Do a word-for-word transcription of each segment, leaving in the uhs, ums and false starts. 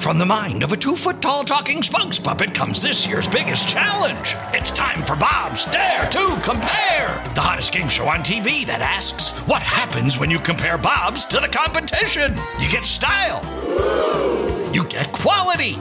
From the mind of a two-foot-tall talking spokes puppet comes this year's biggest challenge. It's time for Bob's Dare to Compare, the hottest game show on T V that asks, what happens when you compare Bobs to the competition? You get style. You get quality.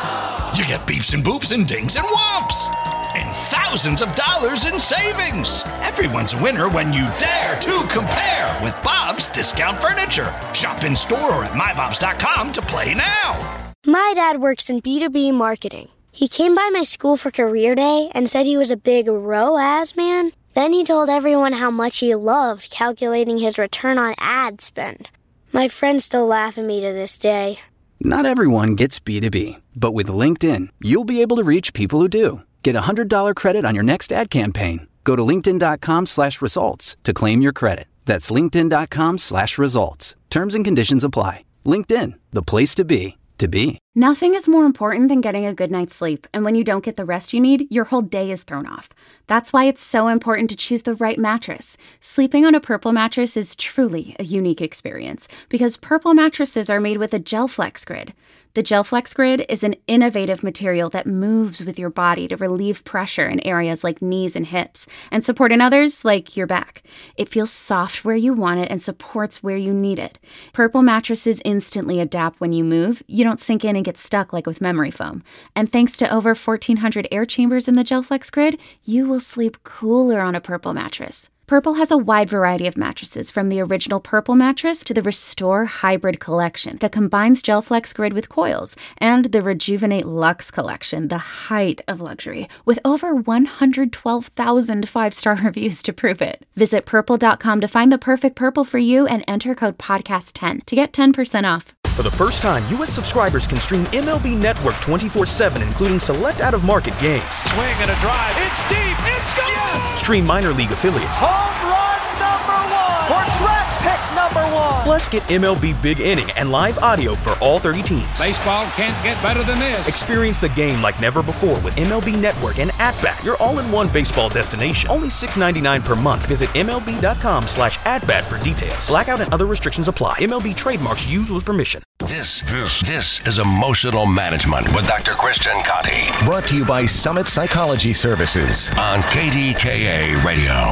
You get beeps and boops and dings and whomps. And thousands of dollars in savings. Everyone's a winner when you dare to compare with Bob's Discount Furniture. Shop in store or at my bobs dot com to play now. My dad works in B two B marketing. He came by my school for career day and said he was a big R O A S man. Then he told everyone how much he loved calculating his return on ad spend. My friends still laugh at me to this day. Not everyone gets B two B, but with LinkedIn, you'll be able to reach people who do. Get a one hundred dollars credit on your next ad campaign. Go to linkedin.com slash results to claim your credit. That's linkedin.com slash results. Terms and conditions apply. LinkedIn, the place to be, to be. Nothing is more important than getting a good night's sleep, and when you don't get the rest you need, your whole day is thrown off. That's why it's so important to choose the right mattress. Sleeping on a Purple mattress is truly a unique experience, because Purple mattresses are made with a GelFlex Grid. The GelFlex Grid is an innovative material that moves with your body to relieve pressure in areas like knees and hips, and support in others like your back. It feels soft where you want it and supports where you need it. Purple mattresses instantly adapt when you move. You don't sink in and get stuck like with memory foam. And thanks to over fourteen hundred air chambers in the GelFlex Grid, you will sleep cooler on a Purple mattress. Purple has a wide variety of mattresses, from the original Purple mattress to the Restore Hybrid collection that combines GelFlex Grid with coils, and the Rejuvenate Luxe collection, the height of luxury, with over one hundred twelve thousand five-star reviews to prove it. Visit purple dot com to find the perfect Purple for you and enter code podcast ten to get ten percent off. For the first time, U S subscribers can stream M L B Network twenty-four seven, including select out-of-market games. Swing and a drive. It's deep. It's gone. Yes! Stream minor league affiliates. Home run number one. Or draft pick number one. Plus, get M L B Big Inning and live audio for all thirty teams. Baseball can't get better than this. Experience the game like never before with M L B Network and At-Bat, your all-in-one baseball destination. Only six dollars and ninety-nine cents per month. Visit M L B dot com slash at-bat for details. Blackout and other restrictions apply. M L B trademarks used with permission. This, this, this is Emotional Management with Doctor Christian Conti. Brought to you by Summit Psychology Services on K D K A Radio.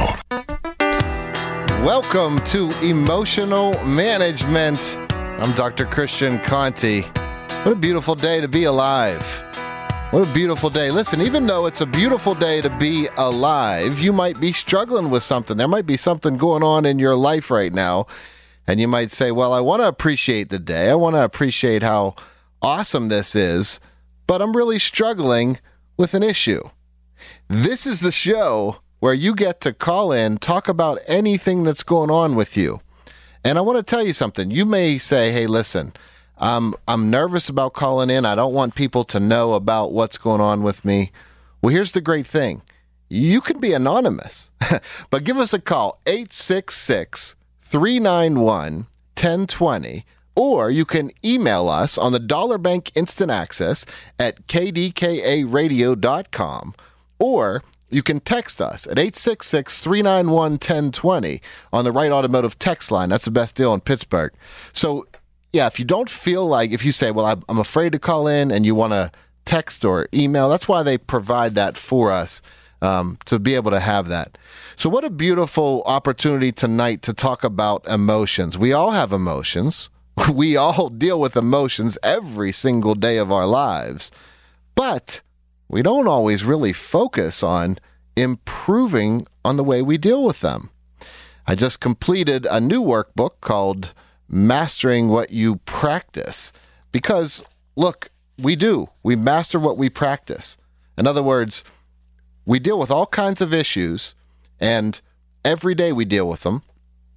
Welcome to Emotional Management. I'm Doctor Christian Conti. What a beautiful day to be alive. What a beautiful day. Listen, even though it's a beautiful day to be alive, you might be struggling with something. There might be something going on in your life right now. And you might say, well, I want to appreciate the day. I want to appreciate how awesome this is, but I'm really struggling with an issue. This is the show where you get to call in, talk about anything that's going on with you. And I want to tell you something. You may say, hey, listen, I'm, I'm nervous about calling in. I don't want people to know about what's going on with me. Well, here's the great thing. You can be anonymous, but give us a call, eight six six, three nine one, one oh two oh, or you can email us on the Dollar Bank Instant Access at k d k a radio dot com, or you can text us at eight six six, three nine one, one oh two oh on the Right Automotive text line. That's the best deal in Pittsburgh. So, yeah, if you don't feel like, if you say, well, I'm afraid to call in, and you want to text or email, that's why they provide that for us. Um, to be able to have that. So what a beautiful opportunity tonight to talk about emotions. We all have emotions. We all deal with emotions every single day of our lives. But we don't always really focus on improving on the way we deal with them. I just completed a new workbook called Mastering What You Practice. Because, look, we do. We master what we practice. In other words, we deal with all kinds of issues, and every day we deal with them.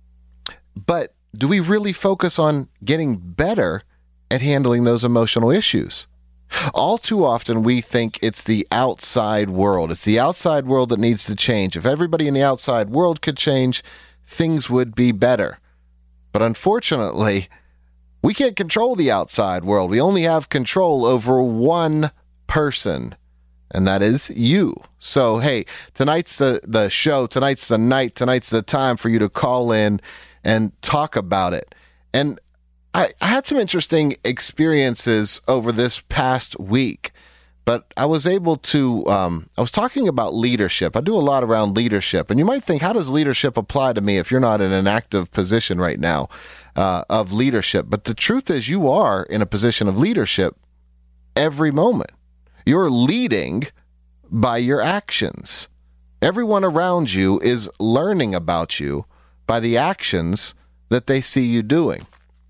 But do we really focus on getting better at handling those emotional issues? All too often, we think it's the outside world. It's the outside world that needs to change. If everybody in the outside world could change, things would be better. But unfortunately, we can't control the outside world. We only have control over one person. And that is you. So, hey, tonight's the, the show, tonight's the night, tonight's the time for you to call in and talk about it. And I, I had some interesting experiences over this past week, but I was able to, um, I was talking about leadership. I do a lot around leadership, and you might think, how does leadership apply to me if you're not in an active position right now uh, of leadership? But the truth is, you are in a position of leadership every moment. You're leading by your actions. Everyone around you is learning about you by the actions that they see you doing.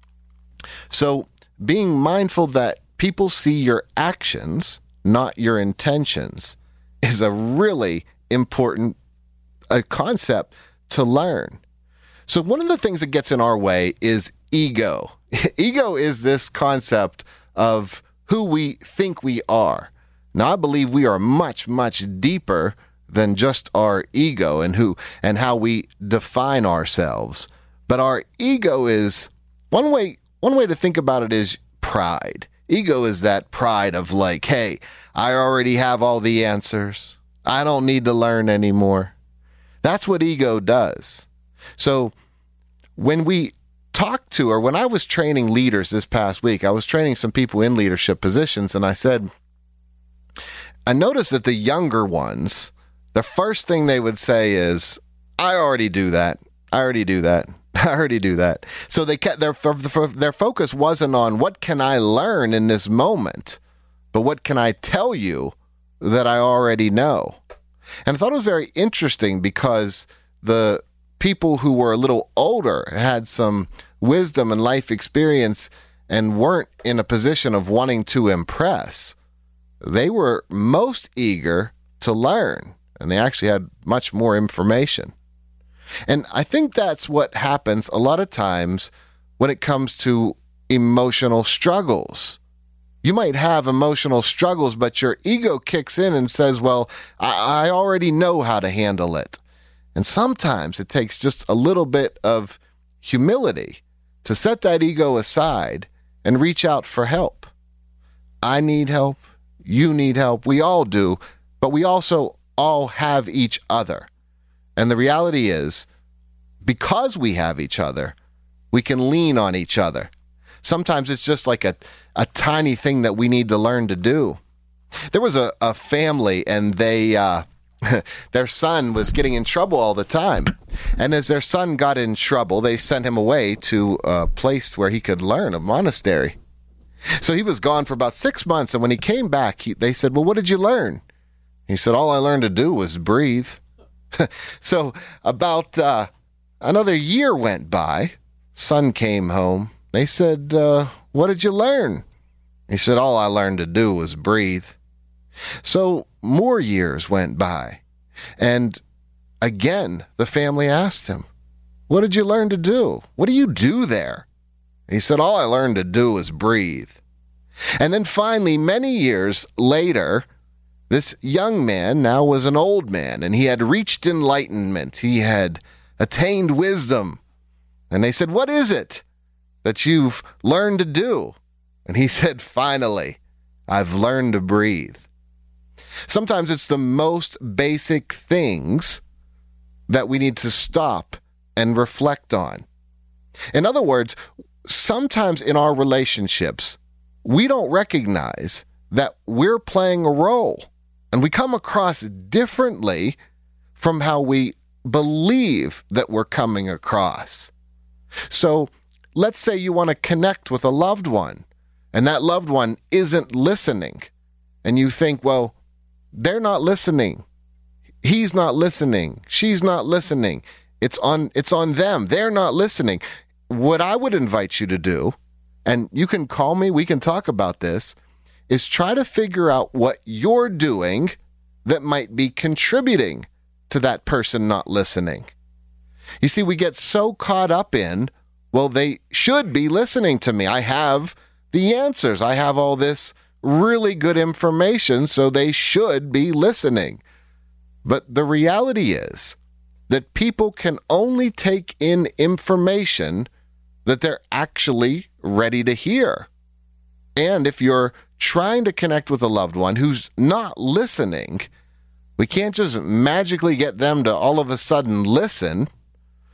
So being mindful that people see your actions, not your intentions, is a really important a concept to learn. So one of the things that gets in our way is ego. Ego is this concept of who we think we are. Now, I believe we are much, much deeper than just our ego and who and how we define ourselves. But our ego is one way one way to think about it is pride. Ego is that pride of like, hey, I already have all the answers. I don't need to learn anymore. That's what ego does. So when we talk to, or when I was training leaders this past week, I was training some people in leadership positions, and I said, I noticed that the younger ones, the first thing they would say is, I already do that. I already do that. I already do that. So they kept their their focus wasn't on what can I learn in this moment, but what can I tell you that I already know. And I thought it was very interesting because the people who were a little older had some wisdom and life experience and weren't in a position of wanting to impress. They were most eager to learn, and they actually had much more information. And I think that's what happens a lot of times when it comes to emotional struggles. You might have emotional struggles, but your ego kicks in and says, well, I, I already know how to handle it. And sometimes it takes just a little bit of humility to set that ego aside and reach out for help. I need help. You need help. We all do, but we also all have each other. And the reality is, because we have each other, we can lean on each other. Sometimes it's just like a, a tiny thing that we need to learn to do. There was a, a family, and they uh, their son was getting in trouble all the time. And as their son got in trouble, they sent him away to a place where he could learn, a monastery. So he was gone for about six months, and when he came back, he, they said, well, what did you learn? He said, all I learned to do was breathe. So about uh, another year went by. Son came home. They said, uh, what did you learn? He said, all I learned to do was breathe. So more years went by. And again, the family asked him, what did you learn to do? What do you do there? He said, all I learned to do was breathe. And then finally, many years later, this young man now was an old man, and he had reached enlightenment. He had attained wisdom. And they said, what is it that you've learned to do? And he said, finally, I've learned to breathe. Sometimes it's the most basic things that we need to stop and reflect on. In other words, sometimes in our relationships, we don't recognize that we're playing a role. And we come across differently from how we believe that we're coming across. So let's say you want to connect with a loved one, and that loved one isn't listening. And you think, well, they're not listening. He's not listening. She's not listening. It's on, it's on them. They're not listening. What I would invite you to do, and you can call me, we can talk about this, is try to figure out what you're doing that might be contributing to that person not listening. You see, we get so caught up in, well, they should be listening to me. I have the answers. I have all this really good information, so they should be listening. But the reality is that people can only take in information that they're actually ready to hear. And if you're trying to connect with a loved one who's not listening, we can't just magically get them to all of a sudden listen.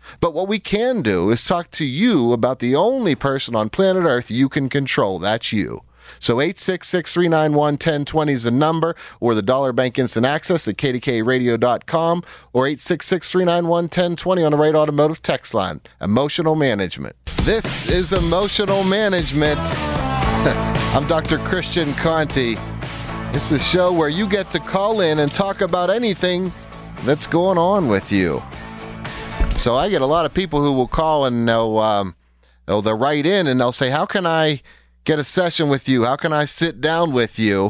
But what we can do is talk to you about the only person on planet Earth you can control. That's you. So eight six six, three nine one, one zero two zero is the number, or the Dollar Bank Instant Access at K D K radio dot com, or eight six six, three nine one, one zero two zero on the Right Automotive text line. Emotional Management. This is Emotional Management. I'm Doctor Christian Conti. It's the show where you get to call in and talk about anything that's going on with you. So I get a lot of people who will call and they'll, um, they'll, they'll write in and they'll say, how can I get a session with you? How can I sit down with you?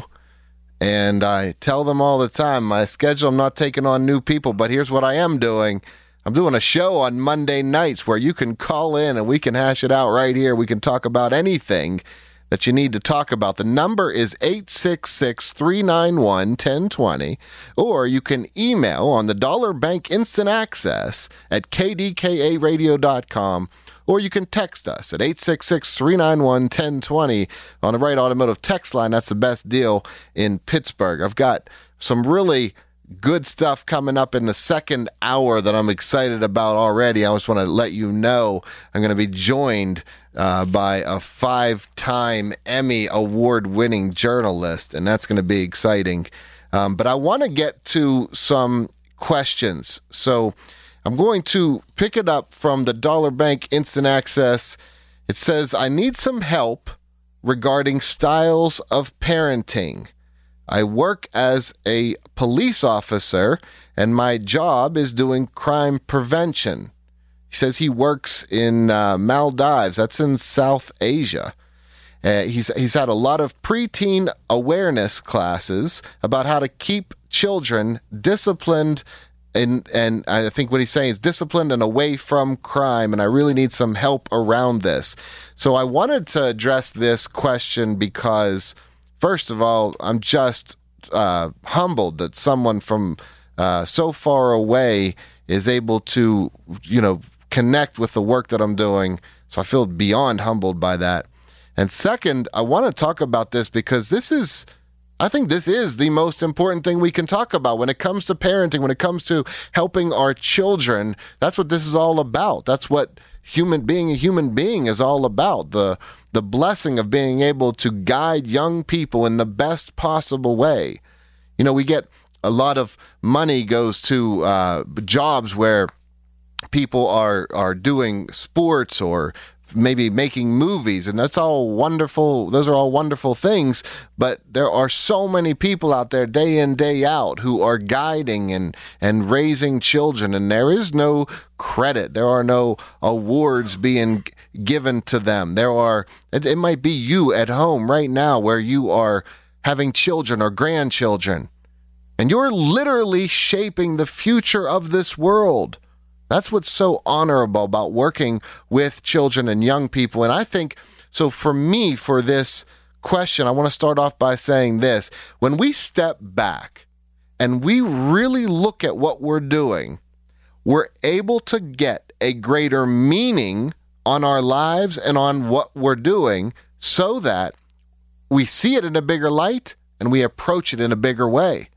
And I tell them all the time, my schedule, I'm not taking on new people, but here's what I am doing. I'm doing a show on Monday nights where you can call in and we can hash it out right here. We can talk about anything that you need to talk about. The number is eight six six, three nine one, one zero two zero, or you can email on the Dollar Bank Instant Access at K D K A radio dot com, or you can text us at eight six six, three nine one, one zero two zero on the Right Automotive text line. That's the best deal in Pittsburgh. I've got some really good stuff coming up in the second hour that I'm excited about already. I just want to let you know I'm going to be joined uh, by a five-time Emmy award-winning journalist, and that's going to be exciting. Um, but I want to get to some questions. So I'm going to pick it up from the Dollar Bank Instant Access. It says, I need some help regarding styles of parenting. I work as a police officer, and my job is doing crime prevention. He says he works in uh, Maldives. That's in South Asia. Uh, he's he's had a lot of preteen awareness classes about how to keep children disciplined, and and I think what he's saying is disciplined and away from crime, and I really need some help around this. So I wanted to address this question because, first of all, I'm just uh, humbled that someone from uh, so far away is able to, you know, connect with the work that I'm doing. So I feel beyond humbled by that. And second, I want to talk about this because this is, I think this is the most important thing we can talk about when it comes to parenting, when it comes to helping our children. That's what this is all about. That's what human being a human being is all about. The the blessing of being able to guide young people in the best possible way. You know, we get a lot of money goes to uh, jobs where people are are doing sports or maybe making movies, and that's all wonderful. Those are all wonderful things, but there are so many people out there day in, day out who are guiding and, and raising children, and there is no credit. There are no awards being given to them. There are, it, it might be you at home right now where you are having children or grandchildren, and you're literally shaping the future of this world. That's what's so honorable about working with children and young people. And I think, so for me, for this question, I want to start off by saying this. When we step back and we really look at what we're doing, we're able to get a greater meaning on our lives and on what we're doing so that we see it in a bigger light and we approach it in a bigger way.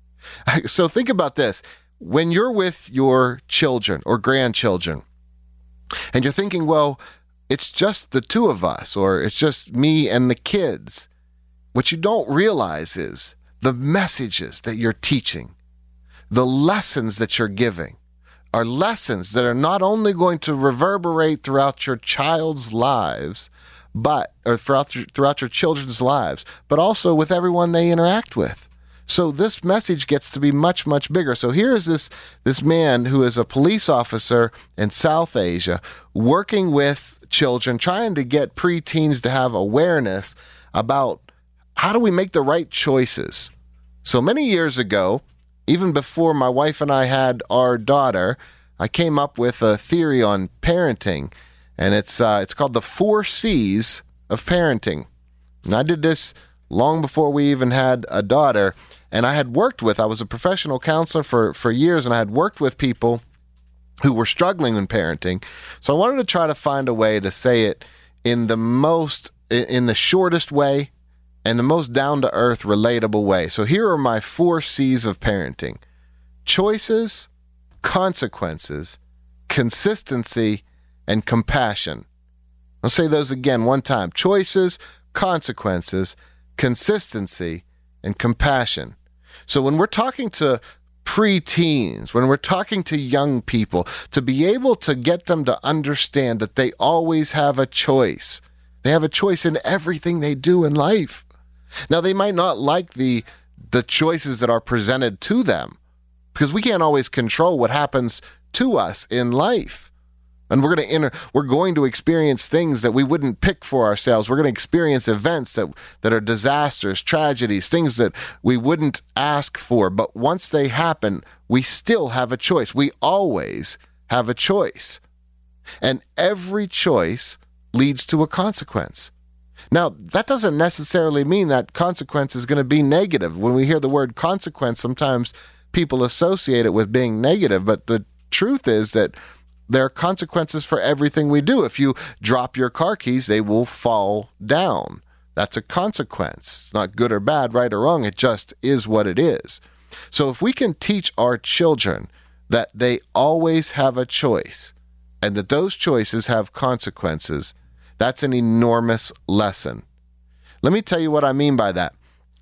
So think about this. When you're with your children or grandchildren and you're thinking, well, it's just the two of us or it's just me and the kids, what you don't realize is the messages that you're teaching, the lessons that you're giving are lessons that are not only going to reverberate throughout your child's lives, but or throughout, throughout your children's lives, but also with everyone they interact with. So this message gets to be much, much bigger. So here is this, this man who is a police officer in South Asia working with children, trying to get preteens to have awareness about how do we make the right choices. So many years ago, even before my wife and I had our daughter, I came up with a theory on parenting, and it's uh, it's called the four C's of parenting. And I did this long before we even had a daughter. And I had worked with, I was a professional counselor for, for years, and I had worked with people who were struggling in parenting. So I wanted to try to find a way to say it in the most, in the shortest way and the most down-to-earth, relatable way. So here are my four C's of parenting: choices, consequences, consistency, and compassion. I'll say those again one time. Choices, consequences, consistency, and compassion. So when we're talking to preteens, when we're talking to young people, to be able to get them to understand that they always have a choice. They have a choice in everything they do in life. Now, they might not like the the choices that are presented to them, because we can't always control what happens to us in life. And we're going to enter, we're going to experience things that we wouldn't pick for ourselves. We're going to experience events that, that are disasters, tragedies, things that we wouldn't ask for. But once they happen, we still have a choice. We always have a choice. And every choice leads to a consequence. Now, that doesn't necessarily mean that consequence is going to be negative. When we hear the word consequence, sometimes people associate it with being negative. But the truth is that there are consequences for everything we do. If you drop your car keys, they will fall down. That's a consequence. It's not good or bad, right or wrong. It just is what it is. So if we can teach our children that they always have a choice and that those choices have consequences, that's an enormous lesson. Let me tell you what I mean by that.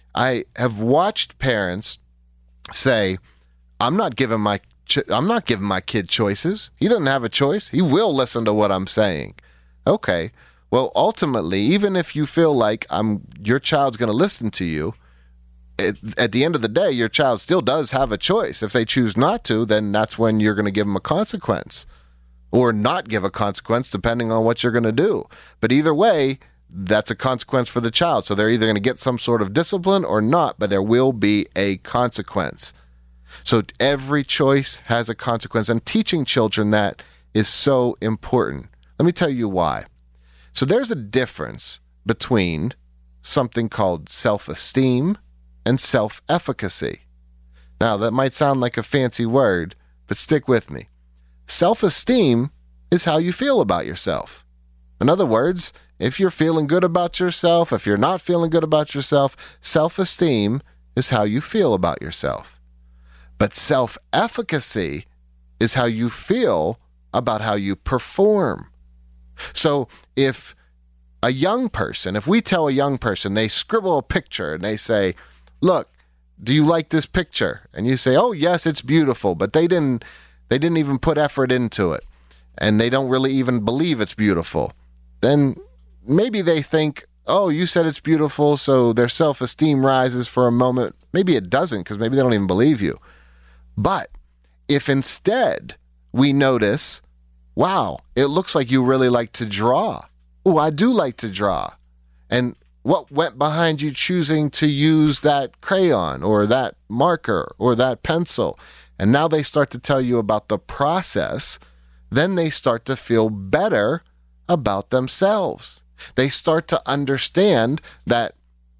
I have watched parents say, I'm not giving my I'm not giving my kid choices. He doesn't have a choice. He will listen to what I'm saying. Okay. Well, ultimately, even if you feel like I'm, your child's going to listen to you, it, at the end of the day, your child still does have a choice. If they choose not to, then that's when you're going to give them a consequence, or not give a consequence, depending on what you're going to do. But either way, that's a consequence for the child. So they're either going to get some sort of discipline or not, but there will be a consequence. So every choice has a consequence, and teaching children that is so important. Let me tell you why. So there's a difference between something called self-esteem and self-efficacy. Now, that might sound like a fancy word, but stick with me. Self-esteem is how you feel about yourself. In other words, if you're feeling good about yourself, if you're not feeling good about yourself, self-esteem is how you feel about yourself. But self-efficacy is how you feel about how you perform. So if a young person, if we tell a young person, they scribble a picture and they say, look, do you like this picture? And you say, oh, yes, it's beautiful. But they didn't, they didn't even put effort into it. And they don't really even believe it's beautiful. Then maybe they think, oh, you said it's beautiful, so their self-esteem rises for a moment. Maybe it doesn't, because maybe they don't even believe you. But if instead we notice, wow, it looks like you really like to draw. Oh, I do like to draw. And what went behind you choosing to use that crayon or that marker or that pencil? And now they start to tell you about the process. Then they start to feel better about themselves. They start to understand that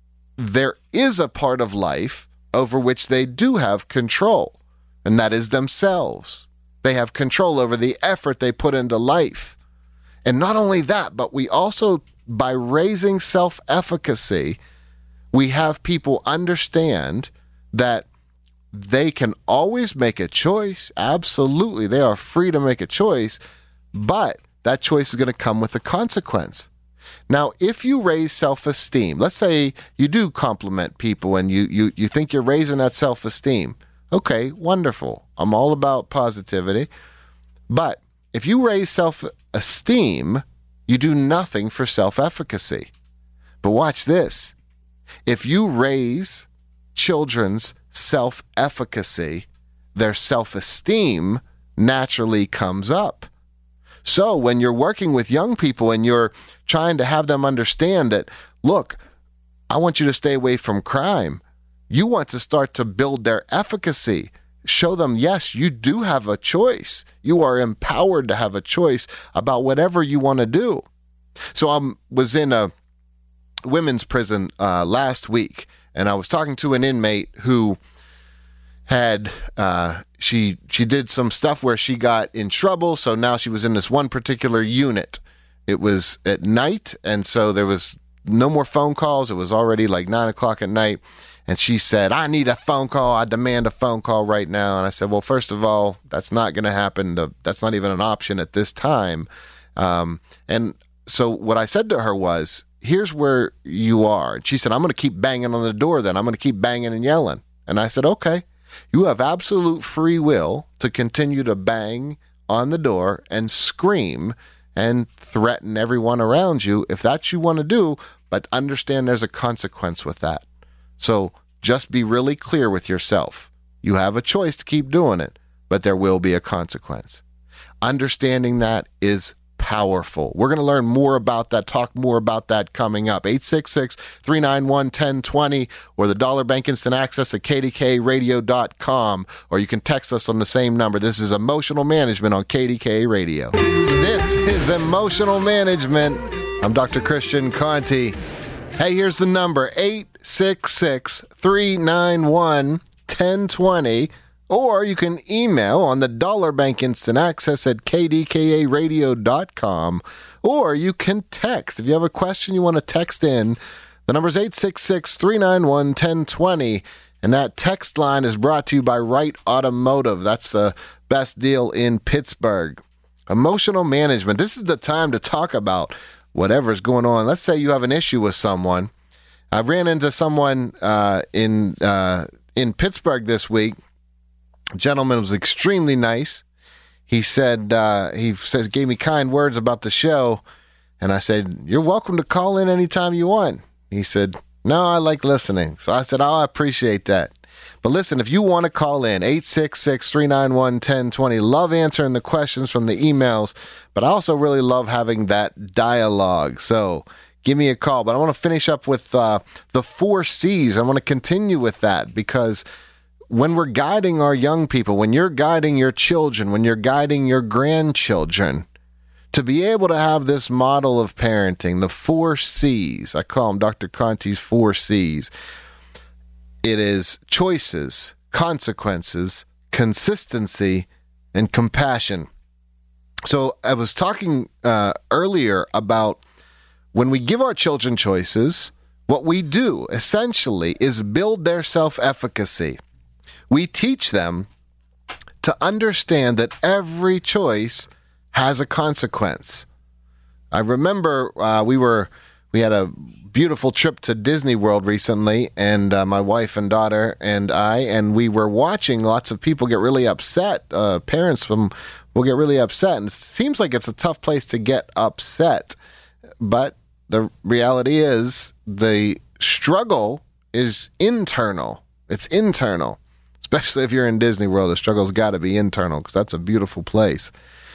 there is a part of life over which they do have control. And that is themselves. They have control over the effort they put into life. And not only that, but we also, by raising self-efficacy, we have people understand that they can always make a choice. Absolutely, they are free to make a choice, but that choice is going to come with a consequence. Now, if you raise self-esteem, let's say you do compliment people and you you you think you're raising that self-esteem. Okay, wonderful. I'm all about positivity. But if you raise self-esteem, you do nothing for self-efficacy. But watch this. If you raise children's self-efficacy, their self-esteem naturally comes up. So when you're working with young people and you're trying to have them understand that, look, I want you to stay away from crime, you want to start to build their efficacy. Show them, yes, you do have a choice. You are empowered to have a choice about whatever you want to do. So I was in a women's prison uh, last week, and I was talking to an inmate who had, uh, she she did some stuff where she got in trouble, so now she was in this one particular unit. It was at night, and so there was no more phone calls. It was already like nine o'clock at night. And she said, I need a phone call. I demand a phone call right now. And I said, well, first of all, that's not going to happen. That's not even an option at this time. Um, and so what I said to her was, here's where you are. And she said, I'm going to keep banging on the door then. I'm going to keep banging and yelling. And I said, okay, you have absolute free will to continue to bang on the door and scream and threaten everyone around you if that's what you want to do, but understand there's a consequence with that. So just be really clear with yourself. You have a choice to keep doing it, but there will be a consequence. Understanding that is powerful. We're going to learn more about that, talk more about that coming up. eight six six, three nine one, one zero two zero or the Dollar Bank Instant Access at K D K radio dot com, or you can text us on the same number. This is Emotional Management on K D K Radio. This is Emotional Management. I'm Doctor Christian Conti. Hey, here's the number, eight six six, three nine one, one zero two zero. Or you can email on the Dollar Bank Instant Access at K D K A radio dot com. Or you can text. If you have a question you want to text in, the number is eight six six, three nine one, one zero two zero. And that text line is brought to you by Wright Automotive. That's the best deal in Pittsburgh. Emotional management. This is the time to talk about whatever's going on. Let's say you have an issue with someone. I ran into someone uh, in uh, in Pittsburgh this week. Gentleman was extremely nice. He said, uh, he says, gave me kind words about the show. And I said, you're welcome to call in anytime you want. He said, no, I like listening. So I said, oh, I appreciate that. But listen, if you want to call in, eight six six, three nine one, one zero two zero. Love answering the questions from the emails, but I also really love having that dialogue. So give me a call. But I want to finish up with uh, the four C's. I want to continue with that because when we're guiding our young people, when you're guiding your children, when you're guiding your grandchildren, to be able to have this model of parenting, the four C's, I call them Doctor Conti's four C's. It is choices, consequences, consistency, and compassion. So I was talking uh, earlier about when we give our children choices, what we do essentially is build their self-efficacy. We teach them to understand that every choice has a consequence. I remember uh, we were we had a beautiful trip to Disney World recently, and uh, my wife and daughter and I, and we were watching lots of people get really upset. Uh, parents from will get really upset, and it seems like it's a tough place to get upset. But the reality is the struggle is internal. It's internal. Especially if you're in Disney World, the struggle's got to be internal because that's a beautiful place.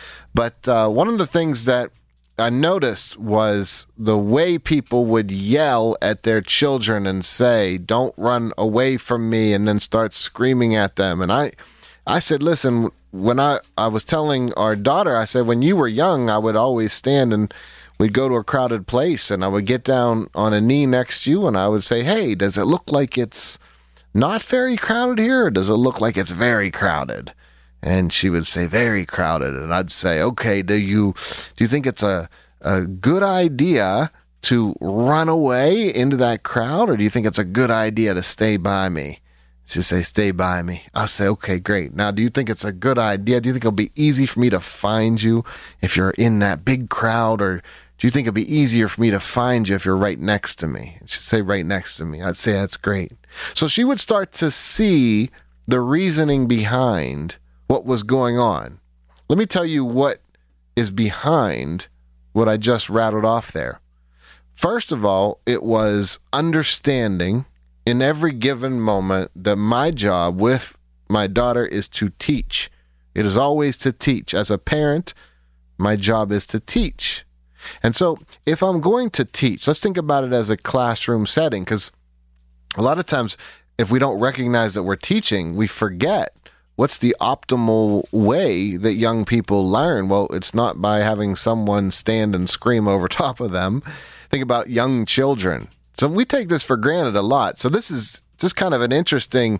But uh, one of the things that I noticed was the way people would yell at their children and say, don't run away from me, and then start screaming at them. And I, I said, listen, when I, I was telling our daughter, I said, when you were young, I would always stand and we'd go to a crowded place and I would get down on a knee next to you and I would say, hey, does it look like it's not very crowded here, or does it look like it's very crowded? And she would say, very crowded. And I'd say, okay, do you do you think it's a, a good idea to run away into that crowd, or do you think it's a good idea to stay by me? She'd say, stay by me. I'll say, okay, great. Now, do you think it's a good idea? Do you think it'll be easy for me to find you if you're in that big crowd, or do you think it'd be easier for me to find you if you're right next to me? She'd say, right next to me. I'd say, that's great. So she would start to see the reasoning behind what was going on. Let me tell you what is behind what I just rattled off there. First of all, it was understanding in every given moment that my job with my daughter is to teach. It is always to teach. As a parent, my job is to teach. And so if I'm going to teach, let's think about it as a classroom setting, because a lot of times if we don't recognize that we're teaching, we forget what's the optimal way that young people learn. Well, it's not by having someone stand and scream over top of them. Think about young children. So we take this for granted a lot. So this is just kind of an interesting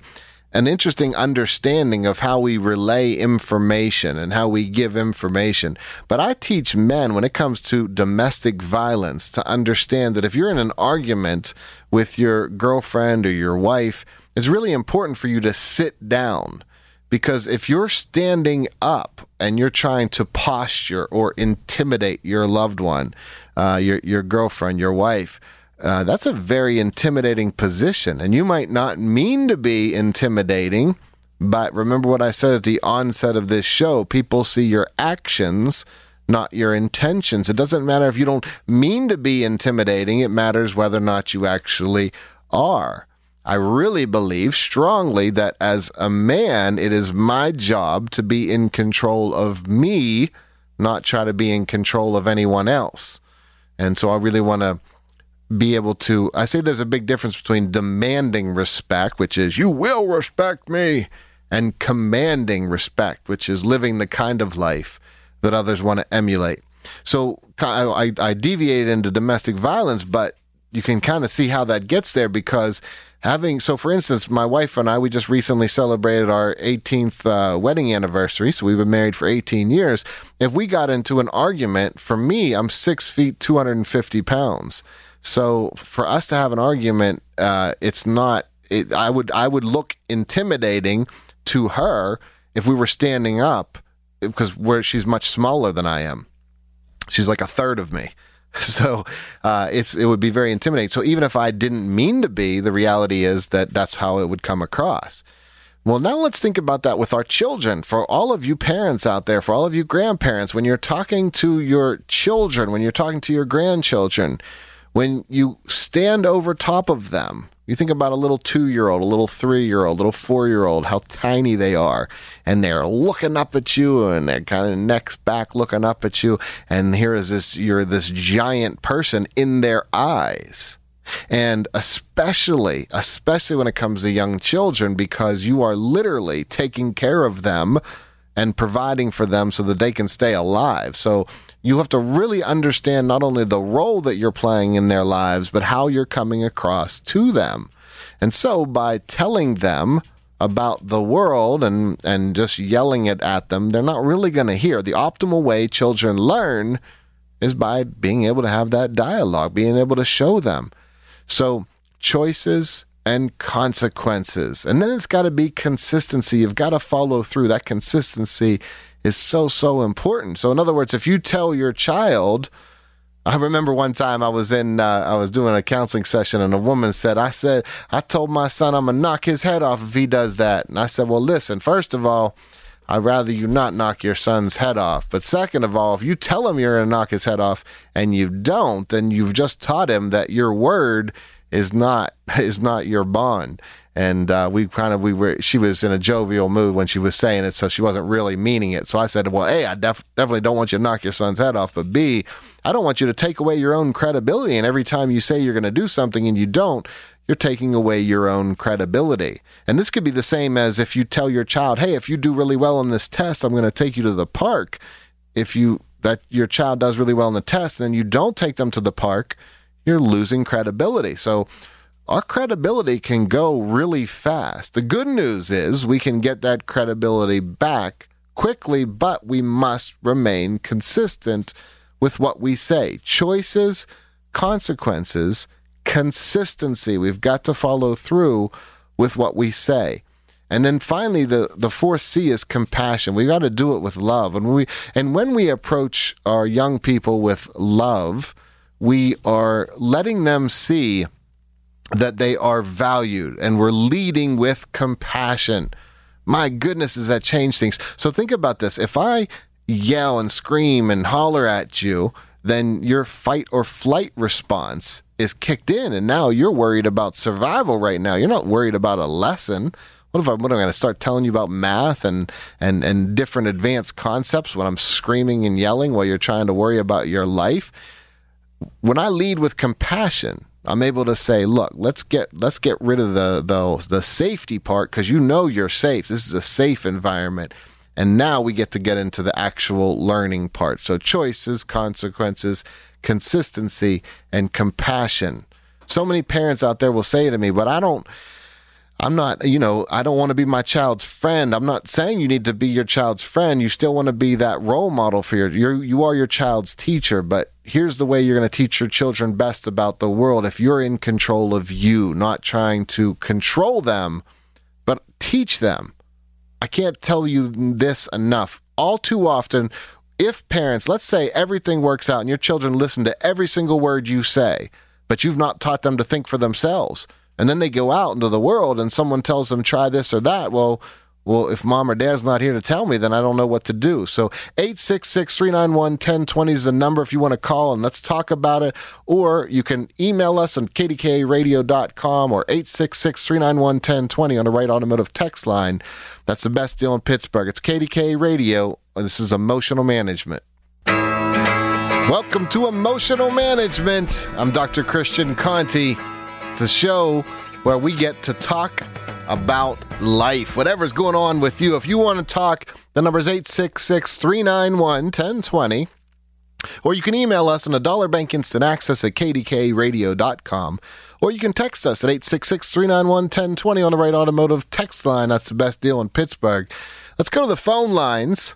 an interesting understanding of how we relay information and how we give information. But I teach men when it comes to domestic violence to understand that if you're in an argument with your girlfriend or your wife, it's really important for you to sit down. Because if you're standing up and you're trying to posture or intimidate your loved one, uh, your your girlfriend, your wife, uh, that's a very intimidating position. And you might not mean to be intimidating, but remember what I said at the onset of this show. People see your actions, not your intentions. It doesn't matter if you don't mean to be intimidating. It matters whether or not you actually are. I really believe strongly that as a man, it is my job to be in control of me, not try to be in control of anyone else. And so I really want to be able to, I say there's a big difference between demanding respect, which is you will respect me, and commanding respect, which is living the kind of life that others want to emulate. So I, I deviated into domestic violence, but you can kind of see how that gets there because having, so for instance, my wife and I, we just recently celebrated our eighteenth uh, wedding anniversary. So we've been married for eighteen years. If we got into an argument, for me, I'm six feet, two hundred fifty pounds. So for us to have an argument, uh, it's not, it, I would, I would look intimidating to her if we were standing up because we're, she's much smaller than I am. She's like a third of me. So uh, it's it would be very intimidating. So even if I didn't mean to be, the reality is that that's how it would come across. Well, now let's think about that with our children. For all of you parents out there, for all of you grandparents, when you're talking to your children, when you're talking to your grandchildren, when you stand over top of them, you think about a little two-year-old, a little three-year-old, a little four-year-old, how tiny they are, and they're looking up at you, and they're kind of necks back looking up at you, and here is this, you're this giant person in their eyes. And especially, especially when it comes to young children, because you are literally taking care of them and providing for them so that they can stay alive. So you have to really understand not only the role that you're playing in their lives, but how you're coming across to them. And so by telling them about the world and, and just yelling it at them, they're not really going to hear. The optimal way children learn is by being able to have that dialogue, being able to show them. So choices and consequences. And then it's got to be consistency. You've got to follow through. That consistency is so, so important. So in other words, if you tell your child, I remember one time I was in, uh, I was doing a counseling session and a woman said, I said, I told my son I'm going to knock his head off if he does that. And I said, well, listen, first of all, I'd rather you not knock your son's head off. But second of all, if you tell him you're going to knock his head off and you don't, then you've just taught him that your word is not is not your bond. And uh, we kind of, we were, she was in a jovial mood when she was saying it, so she wasn't really meaning it. So I said, well, A, I def- definitely don't want you to knock your son's head off, but B, I don't want you to take away your own credibility. And every time you say you're going to do something and you don't, you're taking away your own credibility. And this could be the same as if you tell your child, hey, if you do really well on this test, I'm going to take you to the park. If you, that your child does really well in the test, then you don't take them to the park, you're losing credibility. So our credibility can go really fast. The good news is we can get that credibility back quickly, but we must remain consistent with what we say. Choices, consequences, consistency. We've got to follow through with what we say. And then finally, the, the fourth C is compassion. We got to do it with love. And we and when we approach our young people with love, we are letting them see that they are valued, and we're leading with compassion. My goodness, does that change things? So think about this. If I yell and scream and holler at you, then your fight or flight response is kicked in, and now you're worried about survival right now. You're not worried about a lesson. What if I, what am I going to start telling you about math and, and, and different advanced concepts when I'm screaming and yelling while you're trying to worry about your life? When I lead with compassion, I'm able to say, look, let's get let's get rid of the the, the safety part because you know you're safe. This is a safe environment. And now we get to get into the actual learning part. So choices, consequences, consistency, and compassion. So many parents out there will say to me, but I don't I'm not, you know, I don't want to be my child's friend. I'm not saying you need to be your child's friend. You still want to be that role model for your, you're, you are your child's teacher, but here's the way you're going to teach your children best about the world. If you're in control of you, not trying to control them, but teach them. I can't tell you this enough. All too often, if parents, let's say everything works out and your children listen to every single word you say, but you've not taught them to think for themselves, and then they go out into the world and someone tells them, try this or that. Well, well, if mom or dad's not here to tell me, then I don't know what to do. So eight six six, three nine one, one zero two zero is the number if you want to call and let's talk about it. Or you can email us on k d k a radio dot com or eight six six, three nine one, one zero two zero on the Right Automotive text line. That's the best deal in Pittsburgh. It's K D K A Radio. This is Emotional Management. Welcome to Emotional Management. I'm Doctor Christian Conti. It's a show where we get to talk about life, whatever's going on with you. If you want to talk, the number is eight six six, three nine one, one zero two zero. Or you can email us on a Dollar Bank Instant Access at k d k radio dot com. Or you can text us at eight six six, three nine one, one zero two zero on the Right Automotive text line. That's the best deal in Pittsburgh. Let's go to the phone lines.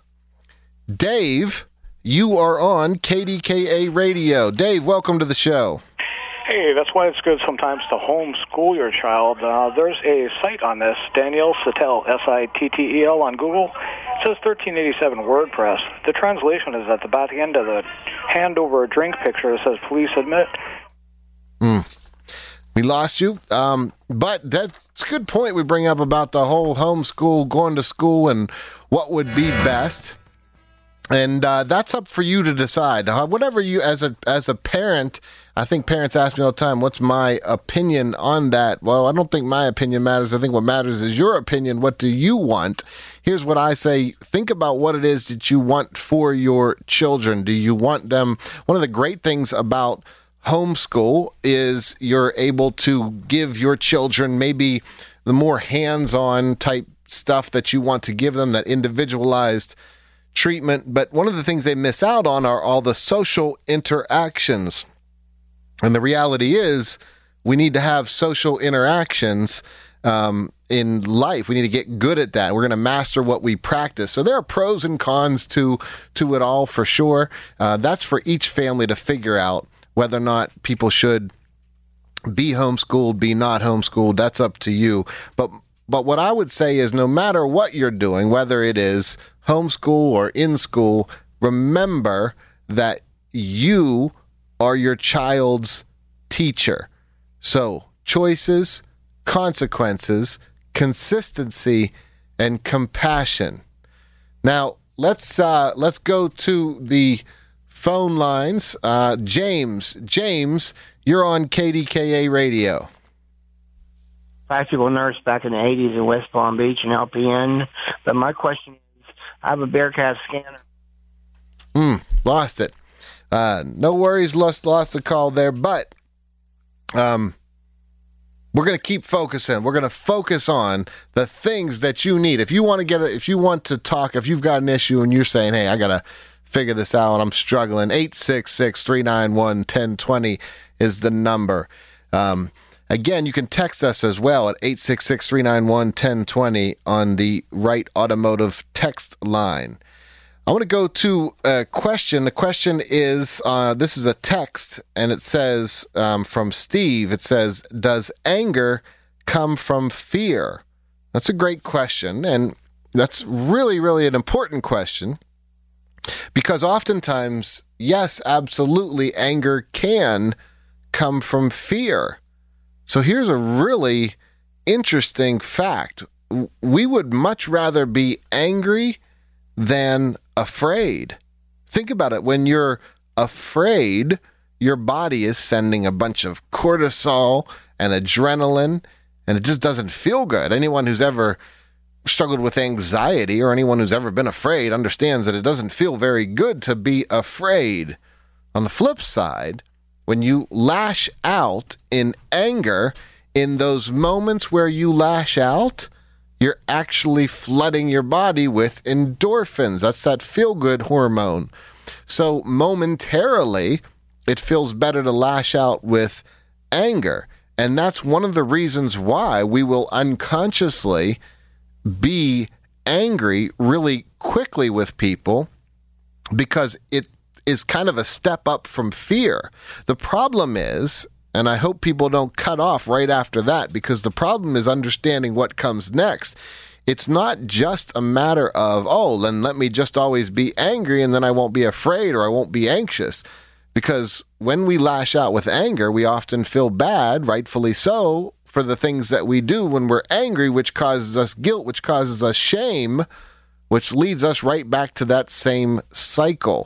Dave, you are on K D K A Radio. Dave, welcome to the show. Hey, that's why it's good sometimes to homeschool your child. Uh, there's a site on this, Danielle Sittel, S I T T E L on Google. It says thirteen eighty-seven WordPress. The translation is at the back end of the hand over a drink picture. It says, please admit. Mm. We lost you. Um, but that's a good point we bring up about the whole homeschool, going to school, and what would be best. And uh, that's up for you to decide. Uh, whatever you, as a as a parent, I think parents ask me all the time, what's my opinion on that? Well, I don't think my opinion matters. I think what matters is your opinion. What do you want? Here's what I say. Think about what it is that you want for your children. Do you want them? One of the great things about homeschool is you're able to give your children maybe the more hands-on type stuff that you want to give them, that individualized treatment. But one of the things they miss out on are all the social interactions. And the reality is we need to have social interactions um, in life. We need to get good at that. We're going to master what we practice. So there are pros and cons to, to it all for sure. Uh, that's for each family to figure out whether or not people should be homeschooled, be not homeschooled. That's up to you. But But what I would say is no matter what you're doing, whether it is homeschool or in school, remember that you are your child's teacher. So choices, consequences, consistency, and compassion. Now, let's uh, let's go to the phone lines. Uh, James, James, you're on K D K A Radio. Practical nurse back in the eighties in West Palm Beach and L P N. But my question is, I have a Bearcat scanner. Hmm, lost it. Uh, no worries, lost lost the call there, but um, we're going to keep focusing. We're going to focus on the things that you need. If you want to get, a, if you want to talk, if you've got an issue and you're saying, "Hey, I got to figure this out. I'm struggling." eight six six, three nine one, one zero two zero is the number. Um, Again, you can text us as well at eight six six, three nine one, one zero two zero on the Right Automotive text line. I want to go to a question. The question is, uh, this is a text, and it says um, from Steve, it says, does anger come from fear? That's a great question, and that's really, really an important question, because oftentimes, yes, absolutely, anger can come from fear. So here's a really interesting fact. We would much rather be angry than afraid. Think about it. When you're afraid, your body is sending a bunch of cortisol and adrenaline, and it just doesn't feel good. Anyone who's ever struggled with anxiety or anyone who's ever been afraid understands that it doesn't feel very good to be afraid. On the flip side, when you lash out in anger, in those moments where you lash out, you're actually flooding your body with endorphins. That's that feel-good hormone. So momentarily, it feels better to lash out with anger. And that's one of the reasons why we will unconsciously be angry really quickly with people, because it is kind of a step up from fear. The problem is, and I hope people don't cut off right after that, because the problem is understanding what comes next. It's not just a matter of, oh, then let me just always be angry and then I won't be afraid or I won't be anxious. Because when we lash out with anger, we often feel bad, rightfully so, for the things that we do when we're angry, which causes us guilt, which causes us shame, which leads us right back to that same cycle.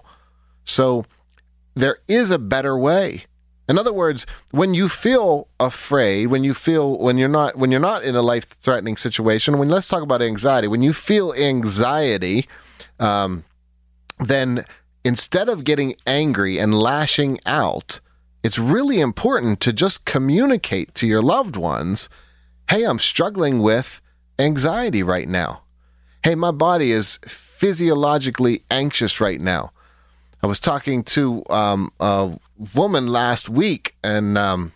So there is a better way. In other words, when you feel afraid, when you feel when you're not when you're not in a life-threatening situation, when let's talk about anxiety. When you feel anxiety, um, then instead of getting angry and lashing out, it's really important to just communicate to your loved ones, hey, I'm struggling with anxiety right now. Hey, my body is physiologically anxious right now. I was talking to um, a woman last week, and um,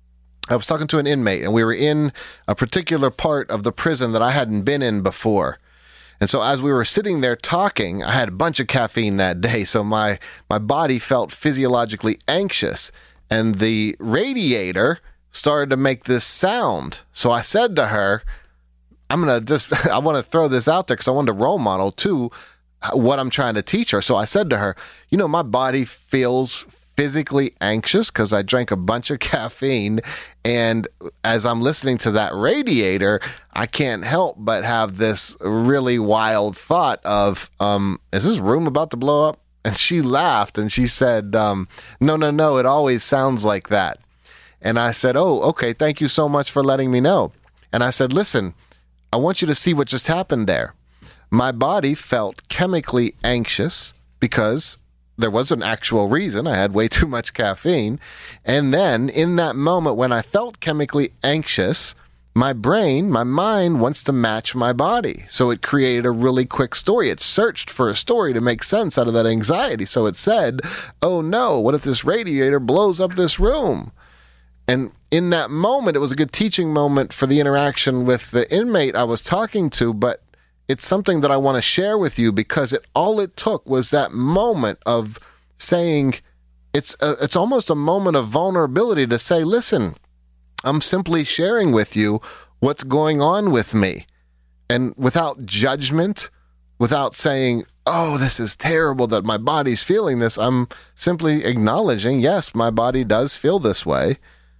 I was talking to an inmate, and we were in a particular part of the prison that I hadn't been in before. And so as we were sitting there talking, I had a bunch of caffeine that day, so my, my body felt physiologically anxious. And the radiator started to make this sound. So I said to her, I'm going to just, I want to throw this out there because I want to role model too what I'm trying to teach her. So I said to her, you know, my body feels physically anxious because I drank a bunch of caffeine. And as I'm listening to that radiator, I can't help but have this really wild thought of, um, is this room about to blow up? And she laughed and she said, um, no, no, no, it always sounds like that. And I said, oh, okay, thank you so much for letting me know. And I said, listen, I want you to see what just happened there. My body felt chemically anxious because there was an actual reason. I had way too much caffeine. And then in that moment when I felt chemically anxious, my brain, my mind wants to match my body. So it created a really quick story. It searched for a story to make sense out of that anxiety. So it said, oh no, what if this radiator blows up this room? And in that moment, it was a good teaching moment for the interaction with the inmate I was talking to, but it's something that I want to share with you because it all it took was that moment of saying, it's a, it's almost a moment of vulnerability to say, listen, I'm simply sharing with you what's going on with me. And without judgment, without saying, oh, this is terrible that my body's feeling this, I'm simply acknowledging, yes, my body does feel this way.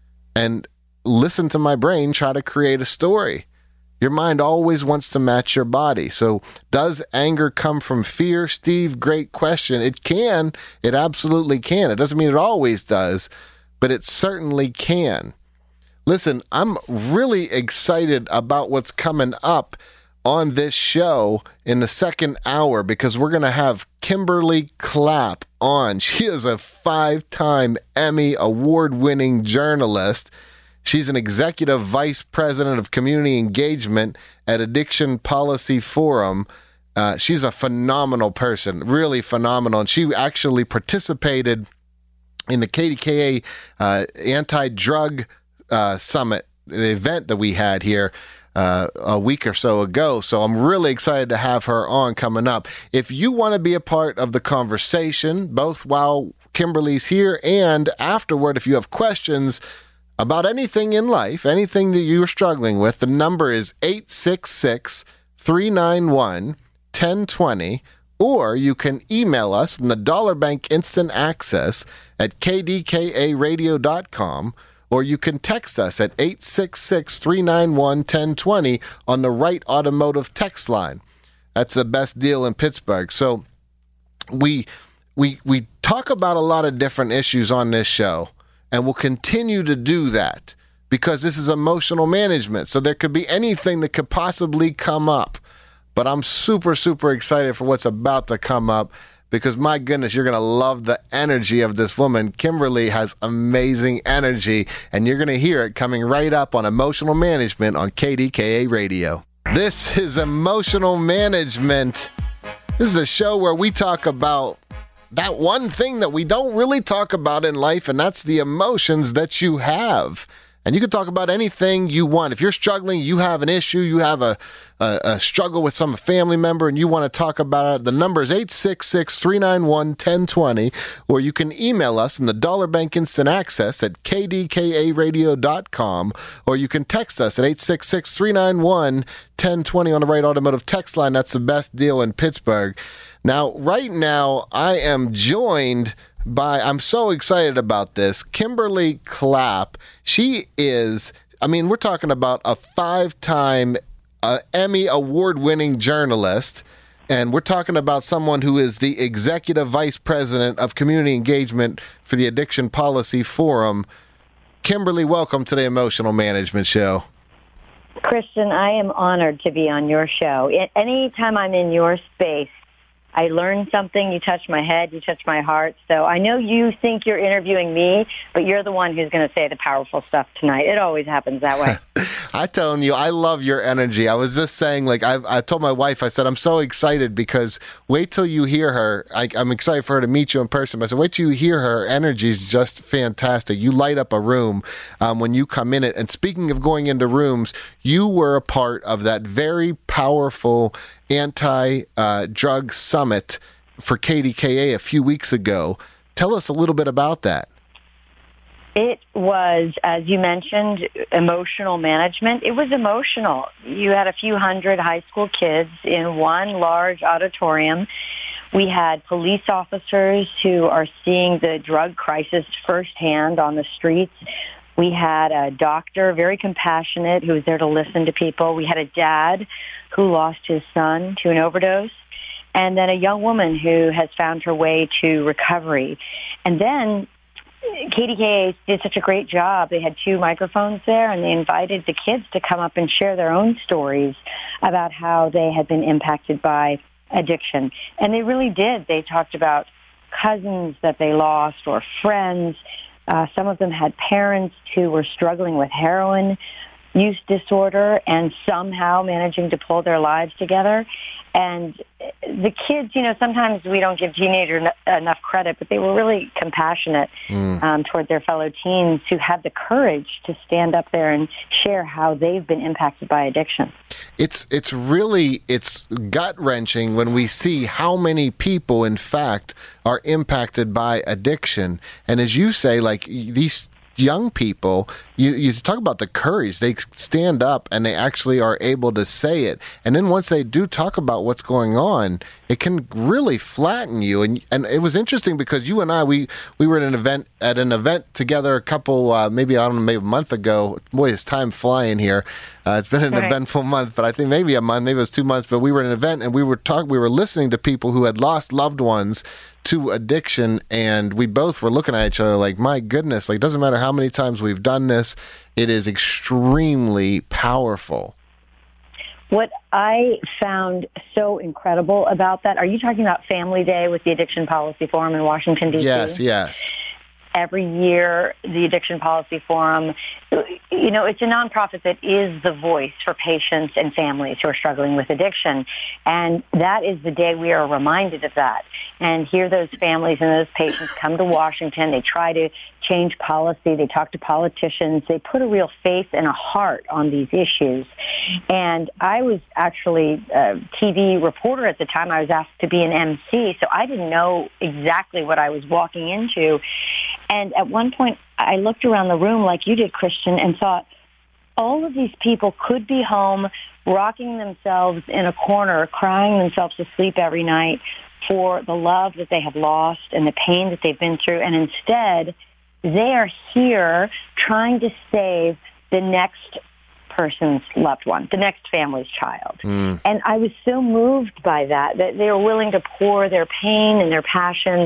And listen to my brain try to create a story. Your mind always wants to match your body. So does anger come from fear? Steve, great question. It can. It absolutely can. It doesn't mean it always does, but it certainly can. Listen, I'm really excited about what's coming up on this show in the second hour because we're going to have Kimberly Clapp on. She is a five-time Emmy award-winning journalist. She's an executive vice president of community engagement at Addiction Policy Forum. Uh, she's a phenomenal person, really phenomenal. And she actually participated in the K D K A uh, anti-drug uh, summit, the event that we had here uh, a week or so ago. So I'm really excited to have her on coming up. If you want to be a part of the conversation, both while Kimberly's here and afterward, if you have questions about anything in life, anything that you're struggling with, the number is eight six six, three nine one, one zero two zero, or you can email us in the Dollar Bank Instant Access at k d k a radio dot com, or you can text us at eight six six, three nine one, one zero two zero on the Right Automotive text line. That's the best deal in Pittsburgh. So we we we talk about a lot of different issues on this show. And we'll continue to do that because this is emotional management. So there could be anything that could possibly come up. But I'm super, super excited for what's about to come up because, my goodness, you're going to love the energy of this woman. Kimberly has amazing energy, and you're going to hear it coming right up on Emotional Management on K D K A Radio. This is Emotional Management. This is a show where we talk about that one thing that we don't really talk about in life, and that's the emotions that you have. And you can talk about anything you want. If you're struggling, you have an issue, you have a, a, a struggle with some family member, and you want to talk about it, the number is eight six six, three nine one, one zero two zero, or you can email us in the Dollar Bank Instant Access at k d k a radio dot com, or you can text us at eight six six, three nine one, one zero two zero on the Right Automotive text line. That's the best deal in Pittsburgh. Now, right now, I am joined by, I'm so excited about this, Kimberly Clapp. She is, I mean, we're talking about a five-time uh, Emmy award-winning journalist, and we're talking about someone who is the Executive Vice President of Community Engagement for the Addiction Policy Forum. Kimberly, welcome to the Emotional Management Show. Christian, I am honored to be on your show. Anytime I'm in your space, I learn something. You touch my head, you touch my heart. So I know you think you're interviewing me, but you're the one who's going to say the powerful stuff tonight. It always happens that way. I'm telling you, I love your energy. I was just saying, like, I, I told my wife, I said, I'm so excited because wait till you hear her. I, I'm excited for her to meet you in person. But I said, wait till you hear her. Her energy is just fantastic. You light up a room um, when you come in it. And speaking of going into rooms, you were a part of that very powerful anti-drug uh, summit for K D K A a few weeks ago. Tell us a little bit about that. It was, as you mentioned, emotional management. It was emotional. You had a few hundred high school kids in one large auditorium. We had police officers who are seeing the drug crisis firsthand on the streets. We had a doctor, very compassionate, who was there to listen to people. We had a dad who lost his son to an overdose, and then a young woman who has found her way to recovery. And then K D K A did such a great job. They had two microphones there, and they invited the kids to come up and share their own stories about how they had been impacted by addiction. And they really did. They talked about cousins that they lost or friends. Uh, some of them had parents who were struggling with heroin use disorder and somehow managing to pull their lives together. And the kids, you know, sometimes we don't give teenagers enough credit, but they were really compassionate mm. um, toward their fellow teens who had the courage to stand up there and share how they've been impacted by addiction. It's it's really, it's gut-wrenching when we see how many people, in fact, are impacted by addiction. And as you say, like, these young people, you, you talk about the courage. They stand up and they actually are able to say it. And then once they do talk about what's going on, it can really flatten you. And and it was interesting because you and I, we, we were at an event at an event together a couple, uh, maybe, I don't know, maybe a month ago. Boy, is time flying here. Uh, it's been an right. eventful month, but I think maybe a month, maybe it was two months, but we were at an event and we were talking, we were listening to people who had lost loved ones to addiction, and we both were looking at each other like, my goodness, like, doesn't matter how many times we've done this, it is extremely powerful. What I found so incredible about that, are you talking about Family Day with the Addiction Policy Forum in Washington, D C? Yes, yes. Every year, the Addiction Policy Forum, you know, it's a nonprofit that is the voice for patients and families who are struggling with addiction. And that is the day we are reminded of that. And here those families and those patients come to Washington. They try to change policy. They talk to politicians. They put a real face and a heart on these issues. And I was actually a T V reporter at the time. I was asked to be an M C, so I didn't know exactly what I was walking into. And at one point, I looked around the room like you did, Christian, and thought, all of these people could be home, rocking themselves in a corner, crying themselves to sleep every night for the love that they have lost and the pain that they've been through. And instead, they are here trying to save the next person's loved one, the next family's child. Mm. And I was so moved by that, that they were willing to pour their pain and their passion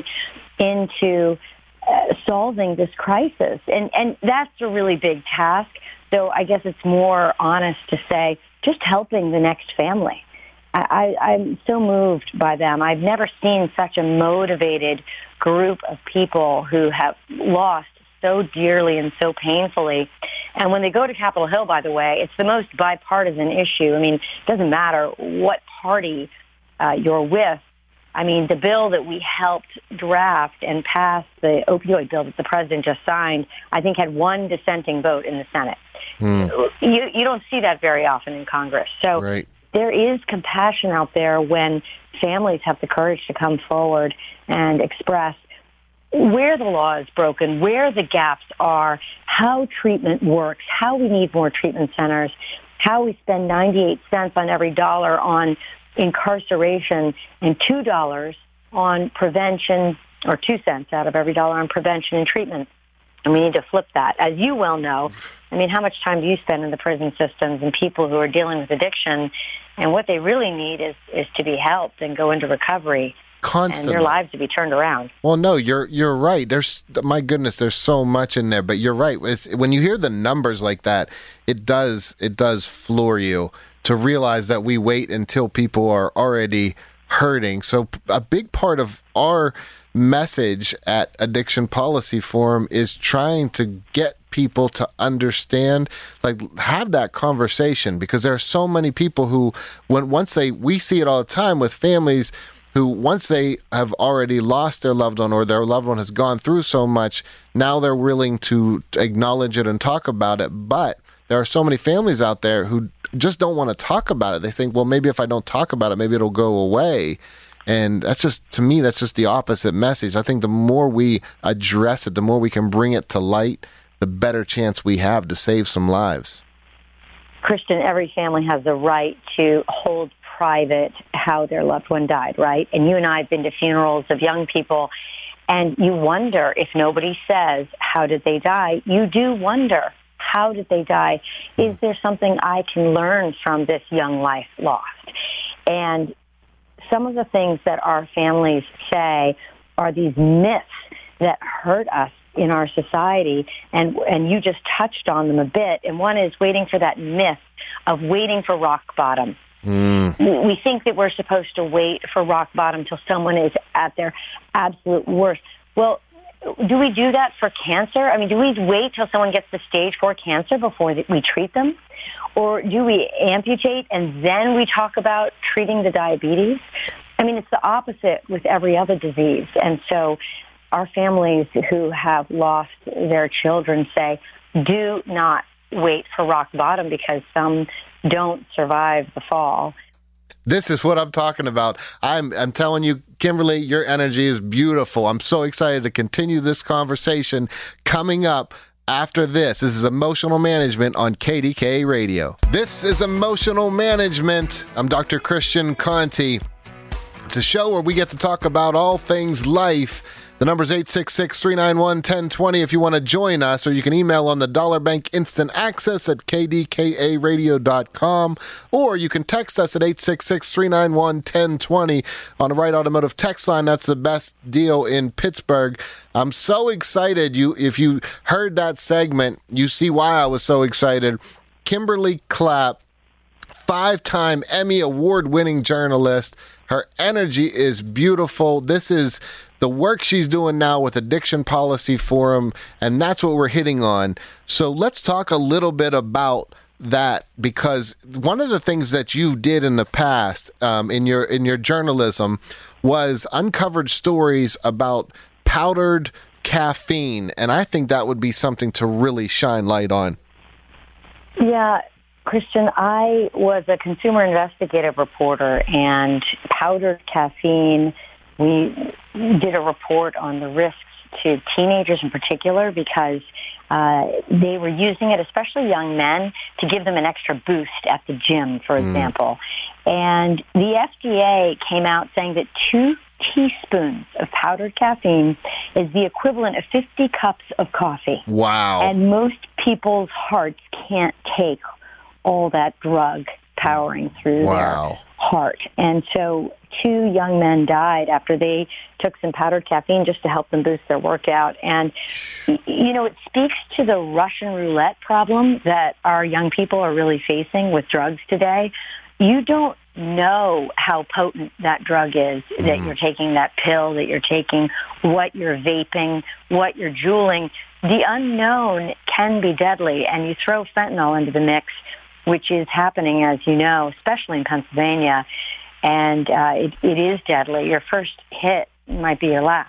into Uh, solving this crisis. And and that's a really big task. So I guess it's more honest to say just helping the next family. I, I, I'm so moved by them. I've never seen such a motivated group of people who have lost so dearly and so painfully. And when they go to Capitol Hill, by the way, it's the most bipartisan issue. I mean, it doesn't matter what party uh, you're with. I mean, the bill that we helped draft and pass, the opioid bill that the president just signed, I think had one dissenting vote in the Senate. Mm. You, you don't see that very often in Congress. So right. There is compassion out there when families have the courage to come forward and express where the law is broken, where the gaps are, how treatment works, how we need more treatment centers, how we spend ninety-eight cents on every dollar on incarceration and two dollars on prevention, or two cents out of every dollar on prevention and treatment. And we need to flip that. As you well know, I mean, how much time do you spend in the prison systems and people who are dealing with addiction? And what they really need is, is to be helped and go into recovery. Constantly. And their lives to be turned around. Well, no, you're you're right. There's, my goodness, there's so much in there. But you're right. It's, when you hear the numbers like that, it does it does floor you to realize that we wait until people are already hurting. So a big part of our message at Addiction Policy Forum is trying to get people to understand, like, have that conversation, because there are so many people who, when once they, we see it all the time with families who, once they have already lost their loved one or their loved one has gone through so much, now they're willing to acknowledge it and talk about it. But there are so many families out there who just don't want to talk about it. They think, well, maybe if I don't talk about it, maybe it'll go away. And that's just, to me, that's just the opposite message. I think the more we address it, the more we can bring it to light, the better chance we have to save some lives. Christian, every family has the right to hold private how their loved one died, right? And you and I have been to funerals of young people, and you wonder, if nobody says, how did they die? You do wonder, how did they die? Is there something I can learn from this young life lost? And some of the things that our families say are these myths that hurt us in our society, and and you just touched on them a bit. And one is waiting for that myth of waiting for rock bottom. Mm. We think that we're supposed to wait for rock bottom till someone is at their absolute worst. Well, do we do that for cancer? I mean, do we wait till someone gets to stage four cancer before we treat them? Or do we amputate and then we talk about treating the diabetes? I mean, it's the opposite with every other disease. And so our families who have lost their children say, do not wait for rock bottom, because some don't survive the fall. This is what I'm talking about. I'm I'm telling you, Kimberly, your energy is beautiful. I'm so excited to continue this conversation coming up after this. This is Emotional Management on K D K A Radio. This is Emotional Management. I'm Doctor Christian Conti. It's a show where we get to talk about all things life. The number is eight six six, three nine one, one zero two zero if you want to join us, or you can email on the Dollar Bank Instant Access at k d k a radio dot com, or you can text us at eight six six, three nine one, one zero two zero on the Right Automotive text line. That's the best deal in Pittsburgh. I'm so excited. You, if you heard that segment, you see why I was so excited. Kimberly Clapp, five-time Emmy Award-winning journalist. Her energy is beautiful. This is the work she's doing now with Addiction Policy Forum, and that's what we're hitting on. So let's talk a little bit about that, because one of the things that you did in the past um, in your in your journalism was uncovered stories about powdered caffeine, and I think that would be something to really shine light on. Yeah, Christian, I was a consumer investigative reporter, and powdered caffeine, we did a report on the risks to teenagers in particular, because uh, they were using it, especially young men, to give them an extra boost at the gym, for mm. example. And the F D A came out saying that two teaspoons of powdered caffeine is the equivalent of fifty cups of coffee. Wow. And most people's hearts can't take all that drug powering through wow. their heart. And so two young men died after they took some powdered caffeine just to help them boost their workout. And, you know, it speaks to the Russian roulette problem that our young people are really facing with drugs today. You don't know how potent that drug is, mm. that you're taking that pill, that you're taking, what you're vaping, what you're juuling. The unknown can be deadly, and you throw fentanyl into the mix, which is happening, as you know, especially in Pennsylvania. and uh, it, it is deadly. Your first hit might be your last.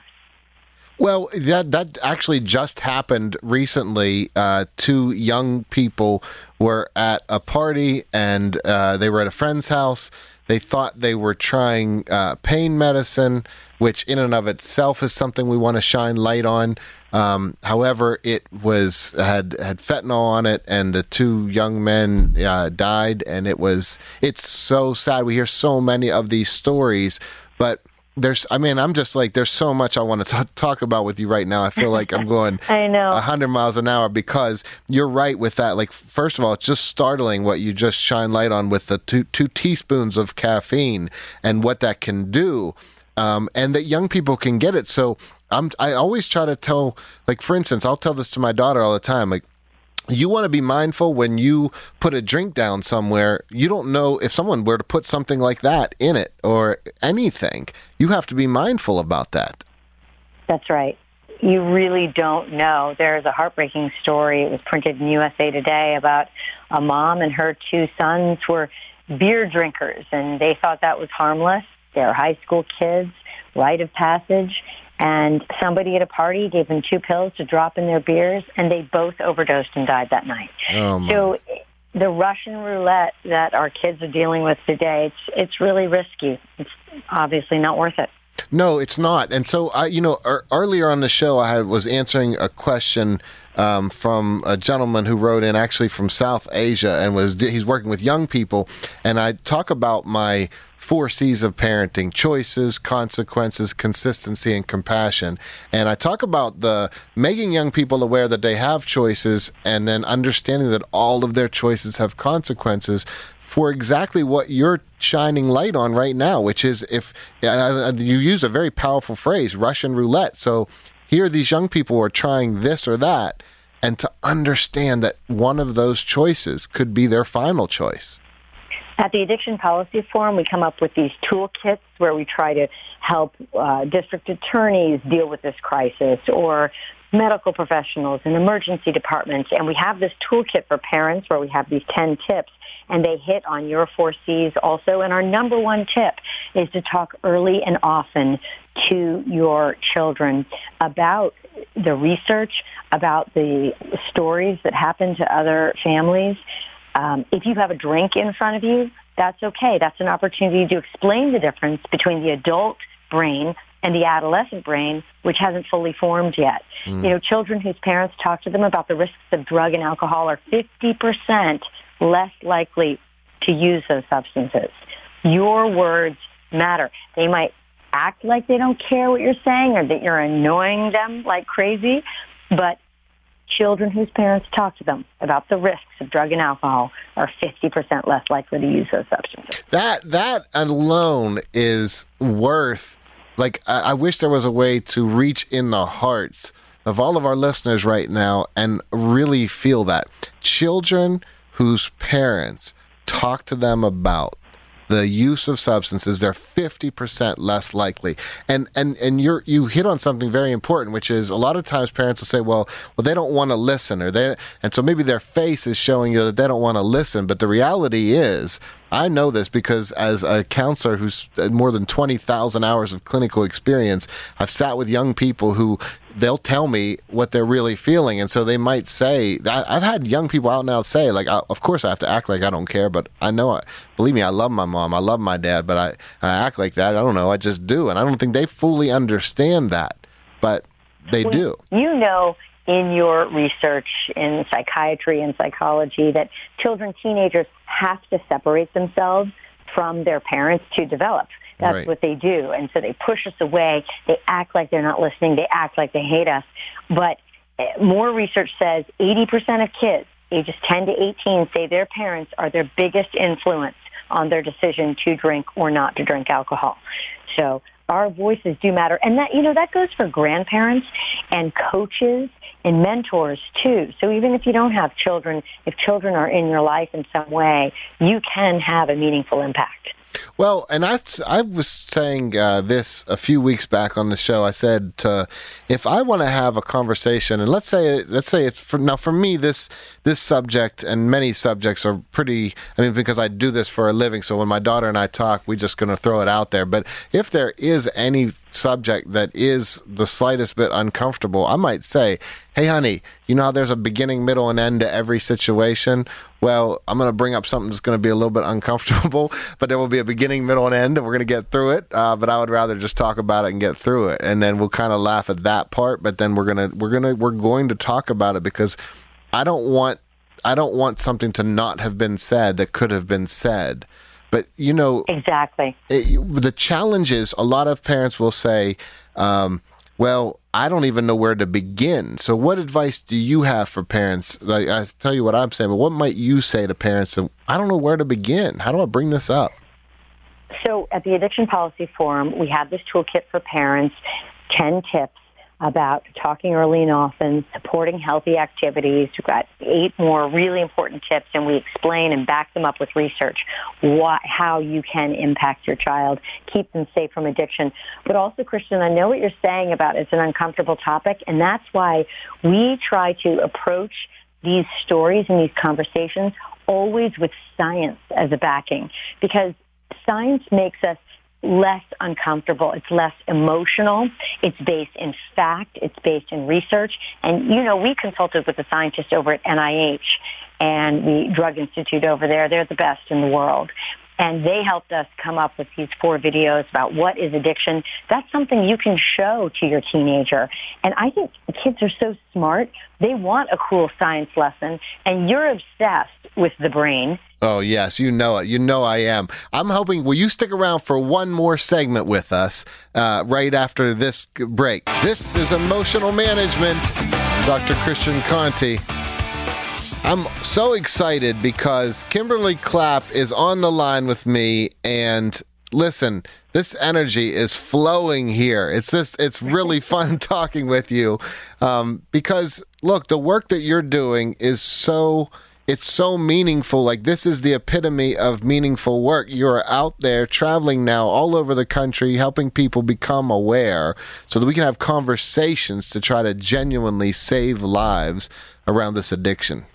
Well, that that actually just happened recently. Uh, two young people were at a party, and uh, they were at a friend's house. They thought they were trying uh, pain medicine, which in and of itself is something we want to shine light on. Um, however, it was had had fentanyl on it, and the two young men uh, died. And it was it's so sad. We hear so many of these stories, but. There's, I mean, I'm just like, there's so much I want to t- talk about with you right now. I feel like I'm going I know. one hundred miles an hour because you're right with that. Like, first of all, it's just startling what you just shine light on with the two, two teaspoons of caffeine and what that can do, um, and that young people can get it. So I'm, I always try to tell, like, for instance, I'll tell this to my daughter all the time, like, you want to be mindful when you put a drink down somewhere. You don't know if someone were to put something like that in it or anything. You have to be mindful about that. That's right. You really don't know. There's a heartbreaking story. It was printed in U S A Today about a mom and her two sons were beer drinkers, and they thought that was harmless. They're high school kids, rite of passage. And somebody at a party gave them two pills to drop in their beers, and they both overdosed and died that night. Oh my. So the Russian roulette that our kids are dealing with today, it's it's really risky. It's obviously not worth it. No, it's not. And so, I, you know, er, earlier on the show, I had, was answering a question um, from a gentleman who wrote in, actually from South Asia, and was he's working with young people. And I talk about my four C's of parenting: choices, consequences, consistency, and compassion. And I talk about the making young people aware that they have choices, and then understanding that all of their choices have consequences for exactly what you're shining light on right now, which is, if and you use a very powerful phrase, Russian roulette. So here these young people are trying this or that, and to understand that one of those choices could be their final choice. At the Addiction Policy Forum, we come up with these toolkits where we try to help uh, district attorneys deal with this crisis, or medical professionals in emergency departments. And we have this toolkit for parents where we have these ten tips, and they hit on your four C's also. And our number one tip is to talk early and often to your children about the research, about the stories that happen to other families. Um, if you have a drink in front of you, that's okay. That's an opportunity to explain the difference between the adult brain and the adolescent brain, which hasn't fully formed yet. Mm. You know, children whose parents talk to them about the risks of drug and alcohol are fifty percent less likely to use those substances. Your words matter. They might act like they don't care what you're saying, or that you're annoying them like crazy, but children whose parents talk to them about the risks of drug and alcohol are fifty percent less likely to use those substances. That that alone is worth, like, I, I wish there was a way to reach in the hearts of all of our listeners right now and really feel that. Children whose parents talk to them about the use of substances, they're fifty percent less likely. And and and you're you hit on something very important, which is a lot of times parents will say, well, well, they don't want to listen, or they, and so maybe their face is showing you that they don't want to listen. But the reality is, I know this because as a counselor who's more than twenty thousand hours of clinical experience, I've sat with young people who they'll tell me what they're really feeling. And so they might say, I've had young people out and out say, like, of course I have to act like I don't care, but I know, I, believe me, I love my mom, I love my dad, but I, I act like that. I don't know, I just do. And I don't think they fully understand that, but they well, do. You know, in your research in psychiatry and psychology, that children, teenagers have to separate themselves from their parents to develop. That's right. What they do. And so they push us away. They act like they're not listening. They act like they hate us. But more research says eighty percent of kids ages ten to eighteen say their parents are their biggest influence on their decision to drink or not to drink alcohol. So our voices do matter. And that, you know, that goes for grandparents and coaches and mentors too. So even if you don't have children, if children are in your life in some way, you can have a meaningful impact. Well, and I, I was saying uh, this a few weeks back on the show. I said, uh, if I want to have a conversation, and let's say, let's say it's for now for me, this this subject and many subjects are pretty. I mean, because I do this for a living, so when my daughter and I talk, we're just going to throw it out there. But if there is any subject that is the slightest bit uncomfortable, I might say, hey, honey, you know how there's a beginning, middle, and end to every situation? Well, I'm going to bring up something that's going to be a little bit uncomfortable, but there will be a beginning, middle, and end, and we're going to get through it. Uh, but I would rather just talk about it and get through it, and then we'll kind of laugh at that part. But then we're gonna we're gonna we're going to talk about it because I don't want I don't want something to not have been said that could have been said. But you know, exactly. It, the challenge is a lot of parents will say, um, "Well, I don't even know where to begin." So what advice do you have for parents? Like, I tell you what I'm saying, but what might you say to parents that, I don't know where to begin? How do I bring this up? So at the Addiction Policy Forum, we have this toolkit for parents, ten tips about talking early and often, supporting healthy activities. We've got eight more really important tips, and we explain and back them up with research, what, how you can impact your child, keep them safe from addiction. But also, Christian, I know what you're saying about it's an uncomfortable topic, and that's why we try to approach these stories and these conversations always with science as a backing, because science makes us less uncomfortable. It's less emotional. It's based in fact. It's based in research. And, you know, we consulted with the scientists over at N I H and the Drug Institute over there. They're the best in the world. And they helped us come up with these four videos about what is addiction. That's something you can show to your teenager. And I think kids are so smart. They want a cool science lesson. And you're obsessed with the brain. Oh, yes, you know it. You know I am. I'm hoping, will you stick around for one more segment with us uh, right after this break? This is Emotional Management. Doctor Christian Conte. I'm so excited because Kimberly Clapp is on the line with me, and listen, this energy is flowing here. It's just, it's really fun talking with you um, because, look, the work that you're doing is so... It's so meaningful. Like, this is the epitome of meaningful work. You're out there traveling now all over the country, helping people become aware so that we can have conversations to try to genuinely save lives around this addiction.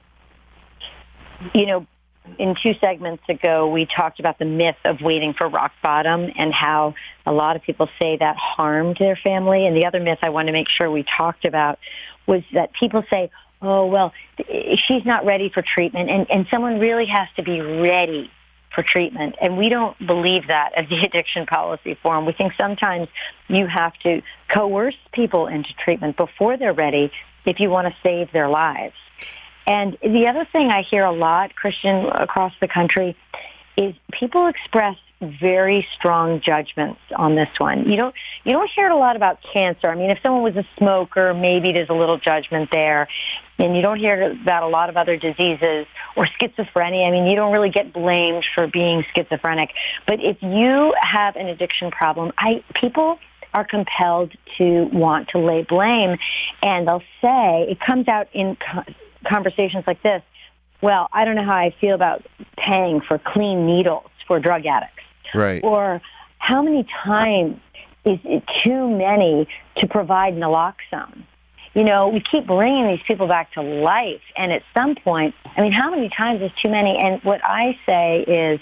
You know, in two segments ago, we talked about the myth of waiting for rock bottom and how a lot of people say that harmed their family. And the other myth I want to make sure we talked about was that people say, oh, well, she's not ready for treatment, and, and someone really has to be ready for treatment. And we don't believe that at the Addiction Policy Forum. We think sometimes you have to coerce people into treatment before they're ready if you want to save their lives. And the other thing I hear a lot, Christian, across the country, is people express very strong judgments on this one. You don't you don't hear it a lot about cancer. I mean, if someone was a smoker, maybe there's a little judgment there. And you don't hear about a lot of other diseases or schizophrenia. I mean, you don't really get blamed for being schizophrenic. But if you have an addiction problem, I people are compelled to want to lay blame. And they'll say, it comes out in conversations like this, well, I don't know how I feel about paying for clean needles for drug addicts. Right. Or how many times is it too many to provide naloxone? You know, we keep bringing these people back to life, and at some point, I mean, how many times is too many? And what I say is,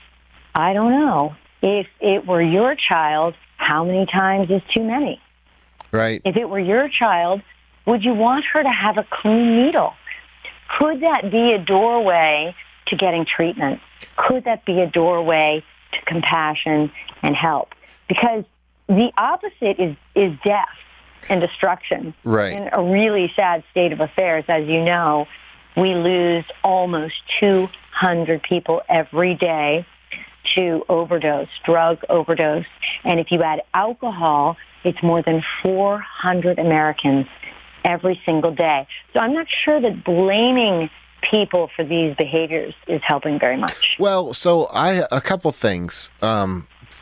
I don't know. If it were your child, how many times is too many? Right. If it were your child, would you want her to have a clean needle? Could that be a doorway to getting treatment? Could that be a doorway to compassion and help? Because the opposite is, is death and destruction. Right. In a really sad state of affairs, as you know, we lose almost two hundred people every day to overdose, drug overdose. And if you add alcohol, it's more than four hundred Americans every single day. So I'm not sure that blaming people for these behaviors is helping very much. Well, so I a couple things. Um,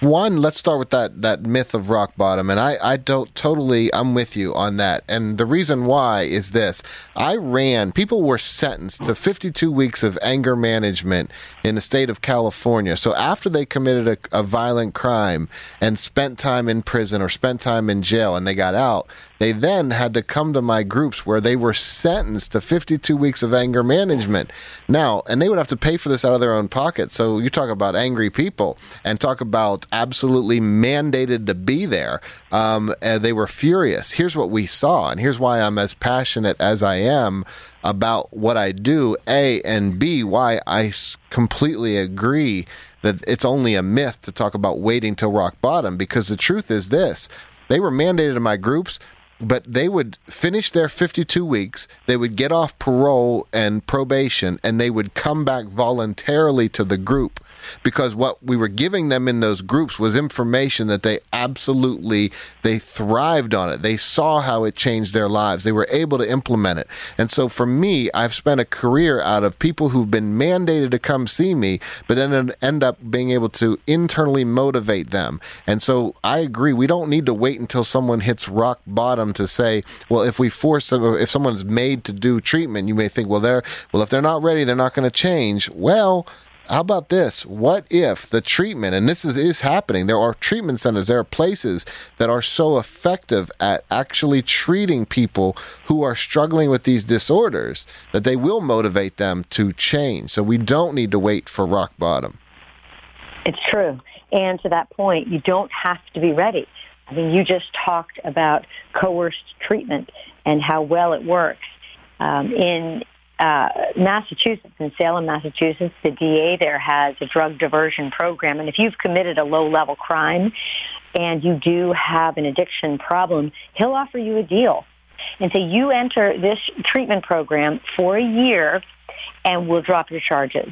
One, let's start with that that myth of rock bottom, and I, I don't totally, I'm with you on that. And the reason why is this. I ran, people were sentenced to fifty-two weeks of anger management in the state of California. So after they committed a, a violent crime and spent time in prison or spent time in jail and they got out, they then had to come to my groups where they were sentenced to fifty-two weeks of anger management. Now, and they would have to pay for this out of their own pocket. So you talk about angry people and talk about absolutely mandated to be there. Um, and they were furious. Here's what we saw, and here's why I'm as passionate as I am about what I do, A, and B, why I completely agree that it's only a myth to talk about waiting till rock bottom, because the truth is this. They were mandated in my groups, but they would finish their fifty-two weeks, they would get off parole and probation, and they would come back voluntarily to the group, because what we were giving them in those groups was information that they absolutely, they thrived on it. They saw how it changed their lives. They were able to implement it. And so for me, I've spent a career out of people who've been mandated to come see me, but then end up being able to internally motivate them. And so I agree, we don't need to wait until someone hits rock bottom to say, well, if we force them, if someone's made to do treatment, you may think, well, they're, well, if they're not ready, they're not going to change. Well, how about this? What if the treatment, and this is, is happening, there are treatment centers, there are places that are so effective at actually treating people who are struggling with these disorders that they will motivate them to change. So we don't need to wait for rock bottom. It's true. And to that point, you don't have to be ready. I mean, you just talked about coerced treatment and how well it works. Um, in Uh, Massachusetts, in Salem, Massachusetts, the D A there has a drug diversion program. And if you've committed a low-level crime and you do have an addiction problem, he'll offer you a deal and say, you enter this treatment program for a year and we'll drop your charges.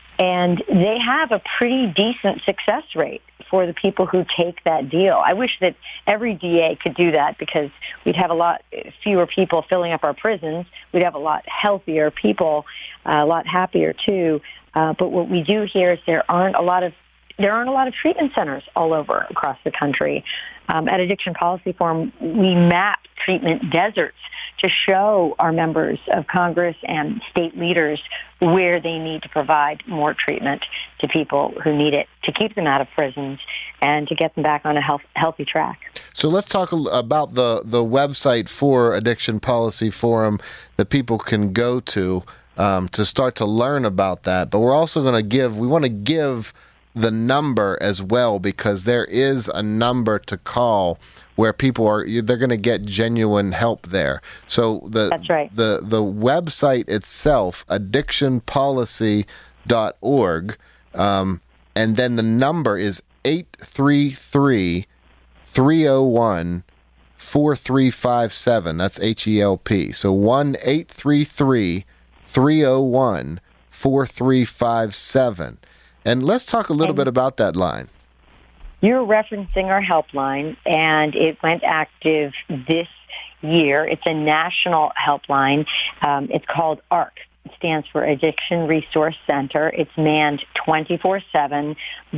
And they have a pretty decent success rate for the people who take that deal. I wish that every D A could do that, because we'd have a lot fewer people filling up our prisons. We'd have a lot healthier people, uh, a lot happier too. Uh, but what we do here is there aren't a lot of there aren't a lot of treatment centers all over across the country. Um, at Addiction Policy Forum, we map treatment deserts to show our members of Congress and state leaders where they need to provide more treatment to people who need it, to keep them out of prisons and to get them back on a health, healthy track. So let's talk about the, the website for Addiction Policy Forum that people can go to um, to start to learn about that. But we're also going to give, we want to give the number as well, because there is a number to call where people are, they're going to get genuine help there. So the That's right. the the website itself, addiction policy dot org, um, and then the number is eight three three, three oh one, four three five seven. That's H E L P. So one eight three three, three oh one, four three five seven. And let's talk a little and bit about that line. You're referencing our helpline, and it went active this year. It's a national helpline. Um, it's called A R C. It stands for Addiction Resource Center. It's manned twenty-four seven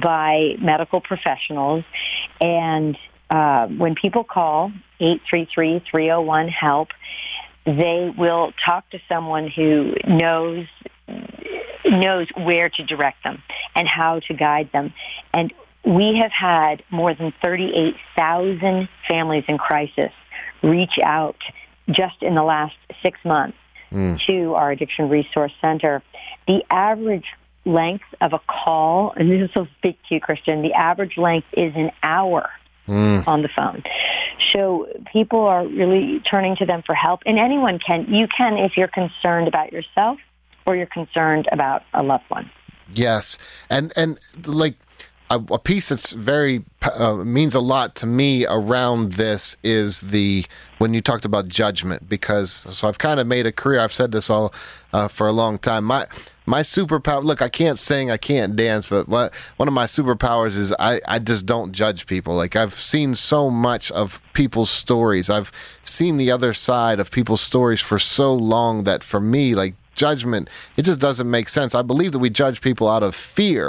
by medical professionals. And uh, when people call eight three three, three oh one, HELP, they will talk to someone who knows knows where to direct them and how to guide them. And we have had more than thirty-eight thousand families in crisis reach out just in the last six months mm. to our Addiction Resource Center. The average length of a call, and this will speak to you, Christian, the average length is an hour mm. on the phone. So people are really turning to them for help. And anyone can. You can if you're concerned about yourself or you're concerned about a loved one. Yes. And, and like, a, a piece that's very uh, means a lot to me around this is the when you talked about judgment, because so I've kind of made a career. I've said this all uh, for a long time. My my superpower. Look, I can't sing, I can't dance, but what, one of my superpowers is I I just don't judge people. Like, I've seen so much of people's stories. I've seen the other side of people's stories for so long that for me, like, judgment, it just doesn't make sense. I believe that we judge people out of fear.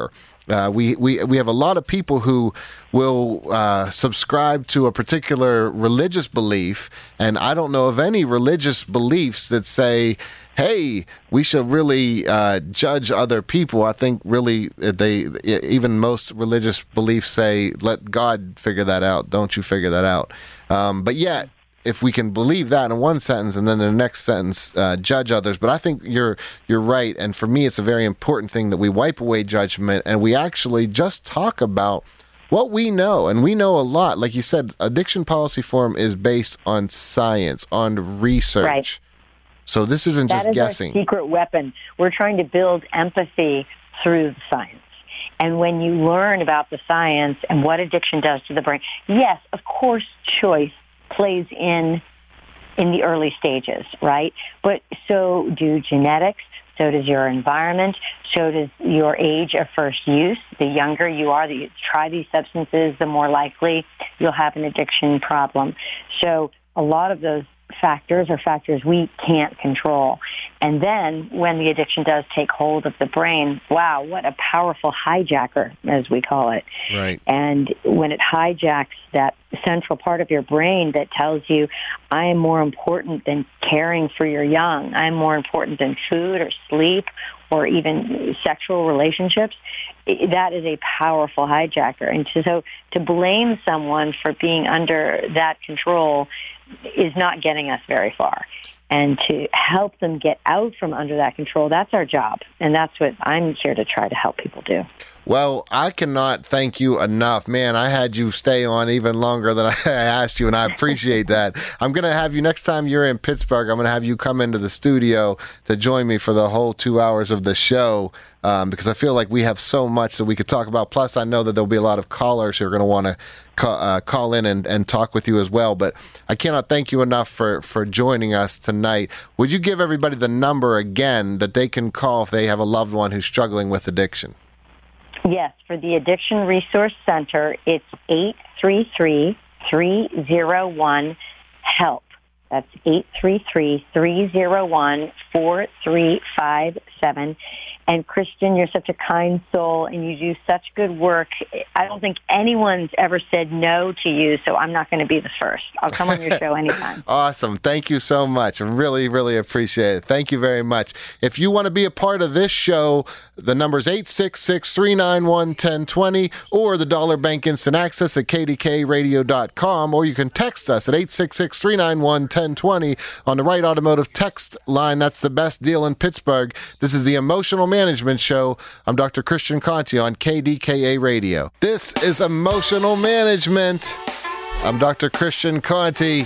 Uh, we, we we have a lot of people who will uh, subscribe to a particular religious belief, and I don't know of any religious beliefs that say, hey, we should really uh, judge other people. I think really they, even most religious beliefs say, let God figure that out. Don't you figure that out. Um, but yet, if we can believe that in one sentence and then in the next sentence uh, judge others. But I think you're you're right. And for me, it's a very important thing that we wipe away judgment and we actually just talk about what we know. And we know a lot. Like you said, Addiction Policy Forum is based on science, on research. Right. So this isn't that just is guessing. Our secret weapon. We're trying to build empathy through the science. And when you learn about the science and what addiction does to the brain, yes, of course, choice plays in in the early stages, right? But so do genetics, so does your environment, so does your age of first use. The younger you are that you try these substances, the more likely you'll have an addiction problem. So a lot of those factors are factors we can't control. And then when the addiction does take hold of the brain, wow, what a powerful hijacker, as we call it. Right. And when it hijacks that central part of your brain that tells you, I am more important than caring for your young, I am more important than food or sleep or even sexual relationships, that is a powerful hijacker. And to, so to blame someone for being under that control is not getting us very far. And to help them get out from under that control, that's our job. And that's what I'm here to try to help people do. Well, I cannot thank you enough. Man, I had you stay on even longer than I asked you, and I appreciate that. I'm going to have you, next time you're in Pittsburgh, I'm going to have you come into the studio to join me for the whole two hours of the show, um, because I feel like we have so much that we could talk about. Plus, I know that there'll be a lot of callers who are going to want to call, uh, call in and, and talk with you as well. But I cannot thank you enough for, for joining us tonight. Would you give everybody the number again that they can call if they have a loved one who's struggling with addiction? Yes, for the Addiction Resource Center, it's eight three three, three oh one, HELP. That's eight three three, three oh one, four three five seven. And Christian, you're such a kind soul, and you do such good work. I don't think anyone's ever said no to you, so I'm not going to be the first. I'll come on your show anytime. Awesome. Thank you so much. I really, really appreciate it. Thank you very much. If you want to be a part of this show, the number is eight six six, three nine one, one zero two zero or the Dollar Bank Instant Access at K D K radio dot com, or you can text us at eight six six, three nine one, one zero two zero on the Right Automotive text line. That's the best deal in Pittsburgh. This is the Emotional Management Show. I'm Doctor Christian Conte on K D K A Radio. This is Emotional Management. I'm Doctor Christian Conte.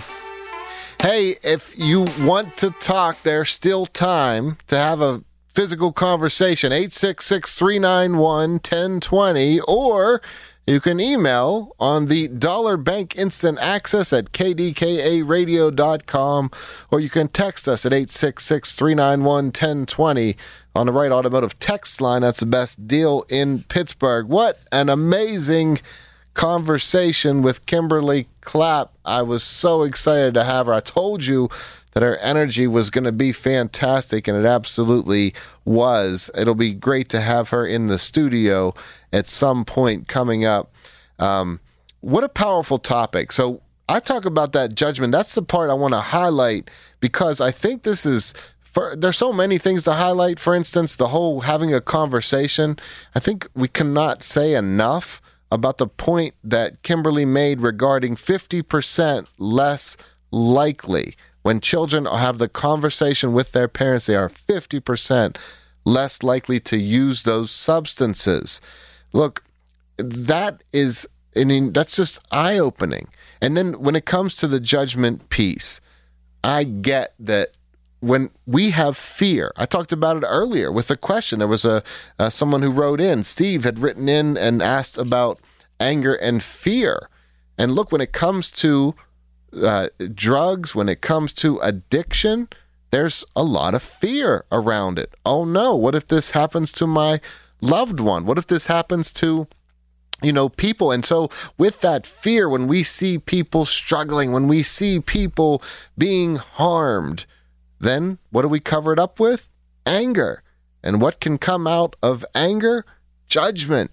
Hey, if you want to talk, there's still time to have a physical conversation. eight six six, three nine one, one zero two zero, or you can email on the Dollar Bank Instant Access at K D K A radio dot com, or you can text us at eight six six, three nine one, one zero two zero on the Right Automotive text line. That's the best deal in Pittsburgh. What an amazing conversation with Kimberly Clapp. I was so excited to have her. I told you that her energy was going to be fantastic, and it absolutely was. It'll be great to have her in the studio at some point coming up. Um, what a powerful topic. So I talk about that judgment. That's the part I want to highlight, because I think this is, for, there's so many things to highlight. For instance, the whole having a conversation. I think we cannot say enough about the point that Kimberly made regarding fifty percent less likely. When children have the conversation with their parents, they are fifty percent less likely to use those substances. Look, that is, I mean, that's just eye-opening. And then when it comes to the judgment piece, I get that when we have fear, I talked about it earlier with a question. There was a uh, someone who wrote in, Steve had written in and asked about anger and fear. And look, when it comes to uh, drugs, when it comes to addiction, there's a lot of fear around it. Oh no, what if this happens to my loved one? What if this happens to, you know, people? And so with that fear, when we see people struggling, when we see people being harmed, then what do we cover it up with? Anger. And what can come out of anger? Judgment.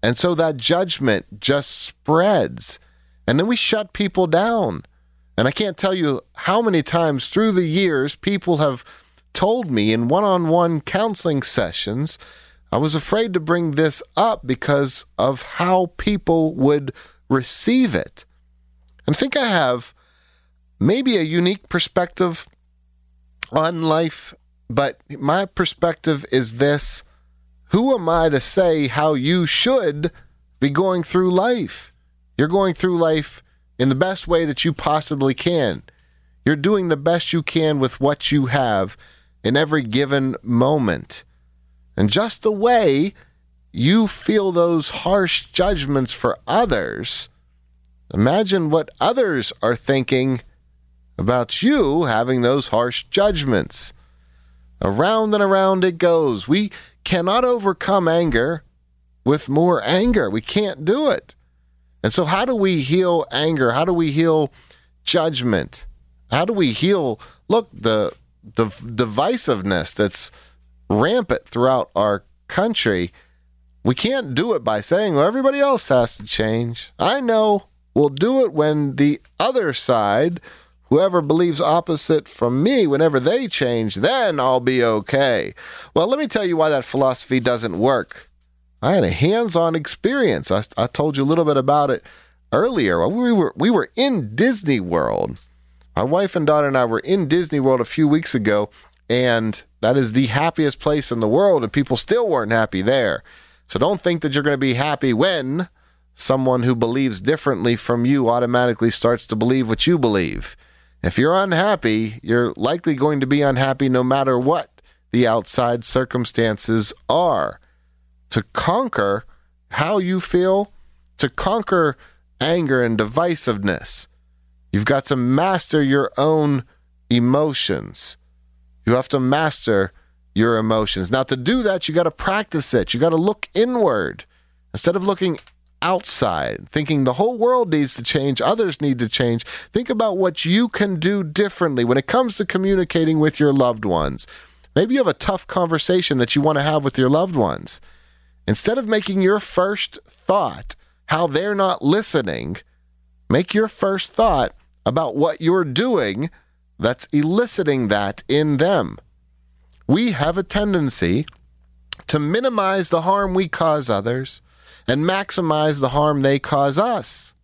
And so that judgment just spreads. And then we shut people down. And I can't tell you how many times through the years people have told me in one-on-one counseling sessions, I was afraid to bring this up because of how people would receive it. And I think I have maybe a unique perspective on life, but my perspective is this: who am I to say how you should be going through life? You're going through life in the best way that you possibly can. You're doing the best you can with what you have in every given moment. And just the way you feel those harsh judgments for others, imagine what others are thinking about you having those harsh judgments. Around and around it goes. We cannot overcome anger with more anger. We can't do it. And so how do we heal anger? How do we heal judgment? How do we heal, look, the, the divisiveness that's rampant throughout our country? We can't do it by saying, well, everybody else has to change. I know we'll do it when the other side, whoever believes opposite from me, whenever they change, then I'll be okay. Well, let me tell you why that philosophy doesn't work. I had a hands-on experience. I, I told you a little bit about it earlier. We were we were in Disney World. My wife and daughter and I were in Disney World a few weeks ago, and that is the happiest place in the world, and people still weren't happy there. So don't think that you're going to be happy when someone who believes differently from you automatically starts to believe what you believe. If you're unhappy, you're likely going to be unhappy no matter what the outside circumstances are. To conquer how you feel, to conquer anger and divisiveness, you've got to master your own emotions. You have to master your emotions. Now, to do that, you got to practice it. You got to look inward instead of looking outside, thinking the whole world needs to change, others need to change. Think about what you can do differently when it comes to communicating with your loved ones. Maybe you have a tough conversation that you want to have with your loved ones. Instead of making your first thought how they're not listening, make your first thought about what you're doing that's eliciting that in them. We have a tendency to minimize the harm we cause others and maximize the harm they cause us.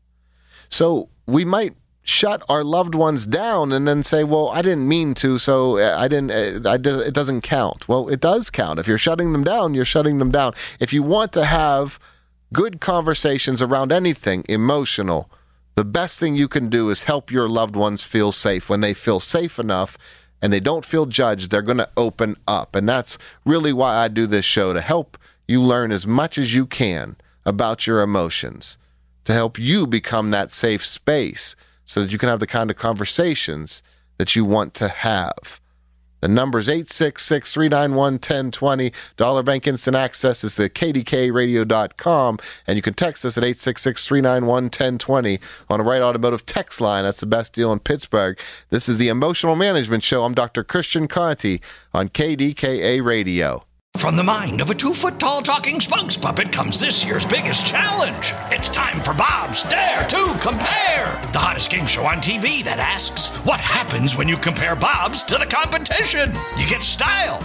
So we might shut our loved ones down and then say, well, I didn't mean to, so I didn't, I did, it doesn't count. Well, it does count. If you're shutting them down, you're shutting them down. If you want to have good conversations around anything emotional, the best thing you can do is help your loved ones feel safe. When they feel safe enough and they don't feel judged, they're going to open up. And that's really why I do this show, to help you learn as much as you can about your emotions, to help you become that safe space so that you can have the kind of conversations that you want to have. The number is eight six six, three nine one, one zero two zero. Dollar Bank Instant Access is the K D K radio dot com, and you can text us at eight six six, three nine one, one zero two zero on a Wright Automotive text line. That's the best deal in Pittsburgh. This is the Emotional Management Show. I'm Doctor Christian Conti on K D K A Radio. From the mind of a two-foot-tall talking spokes puppet comes this year's biggest challenge. It's time for Bob's Dare to Compare, the hottest game show on T V that asks, what happens when you compare Bobs to the competition? You get style.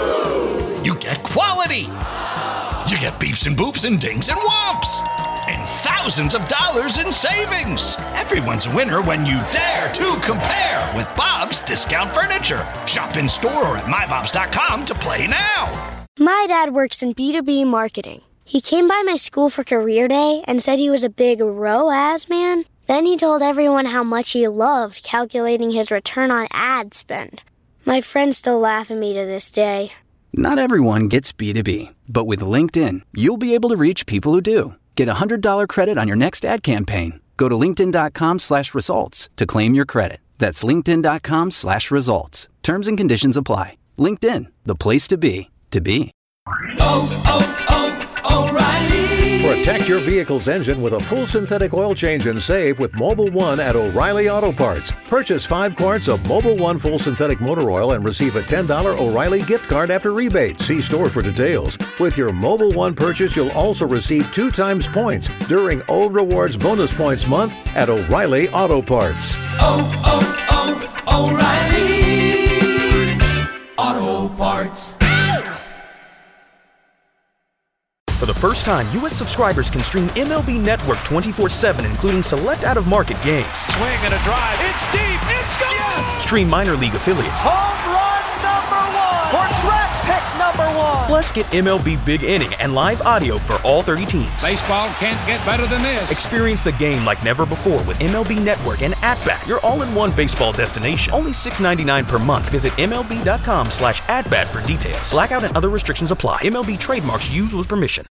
You get quality. You get beeps and boops and dings and whomps. And thousands of dollars in savings. Everyone's a winner when you dare to compare with Bob's Discount Furniture. Shop in store or at my bobs dot com to play now. My dad works in B two B marketing. He came by my school for career day and said he was a big R O A S man. Then he told everyone how much he loved calculating his return on ad spend. My friends still laugh at me to this day. Not everyone gets B two B, but with LinkedIn, you'll be able to reach people who do. Get a one hundred dollars credit on your next ad campaign. Go to linkedin.com slash results to claim your credit. That's linkedin.com slash results. Terms and conditions apply. LinkedIn, the place to be, to be. Oh, oh, oh, O'Reilly. Protect your vehicle's engine with a full synthetic oil change and save with Mobil one at O'Reilly Auto Parts. Purchase five quarts of Mobil one full synthetic motor oil and receive a ten dollars O'Reilly gift card after rebate. See store for details. With your Mobil one purchase, you'll also receive two times points during O Rewards Bonus Points Month at O'Reilly Auto Parts. Oh, oh, oh, O'Reilly Auto Parts. For the first time, U S subscribers can stream M L B Network twenty-four seven, including select out-of-market games. Swing and a drive. It's deep. It's gone. Yes. Stream minor league affiliates. Home run number one. Or draft pick number one. Plus, get M L B Big Inning and live audio for all thirty teams. Baseball can't get better than this. Experience the game like never before with M L B Network and At-Bat, your all-in-one baseball destination. Only six dollars and ninety-nine cents per month. Visit MLB.com slash at-bat for details. Blackout and other restrictions apply. M L B trademarks used with permission.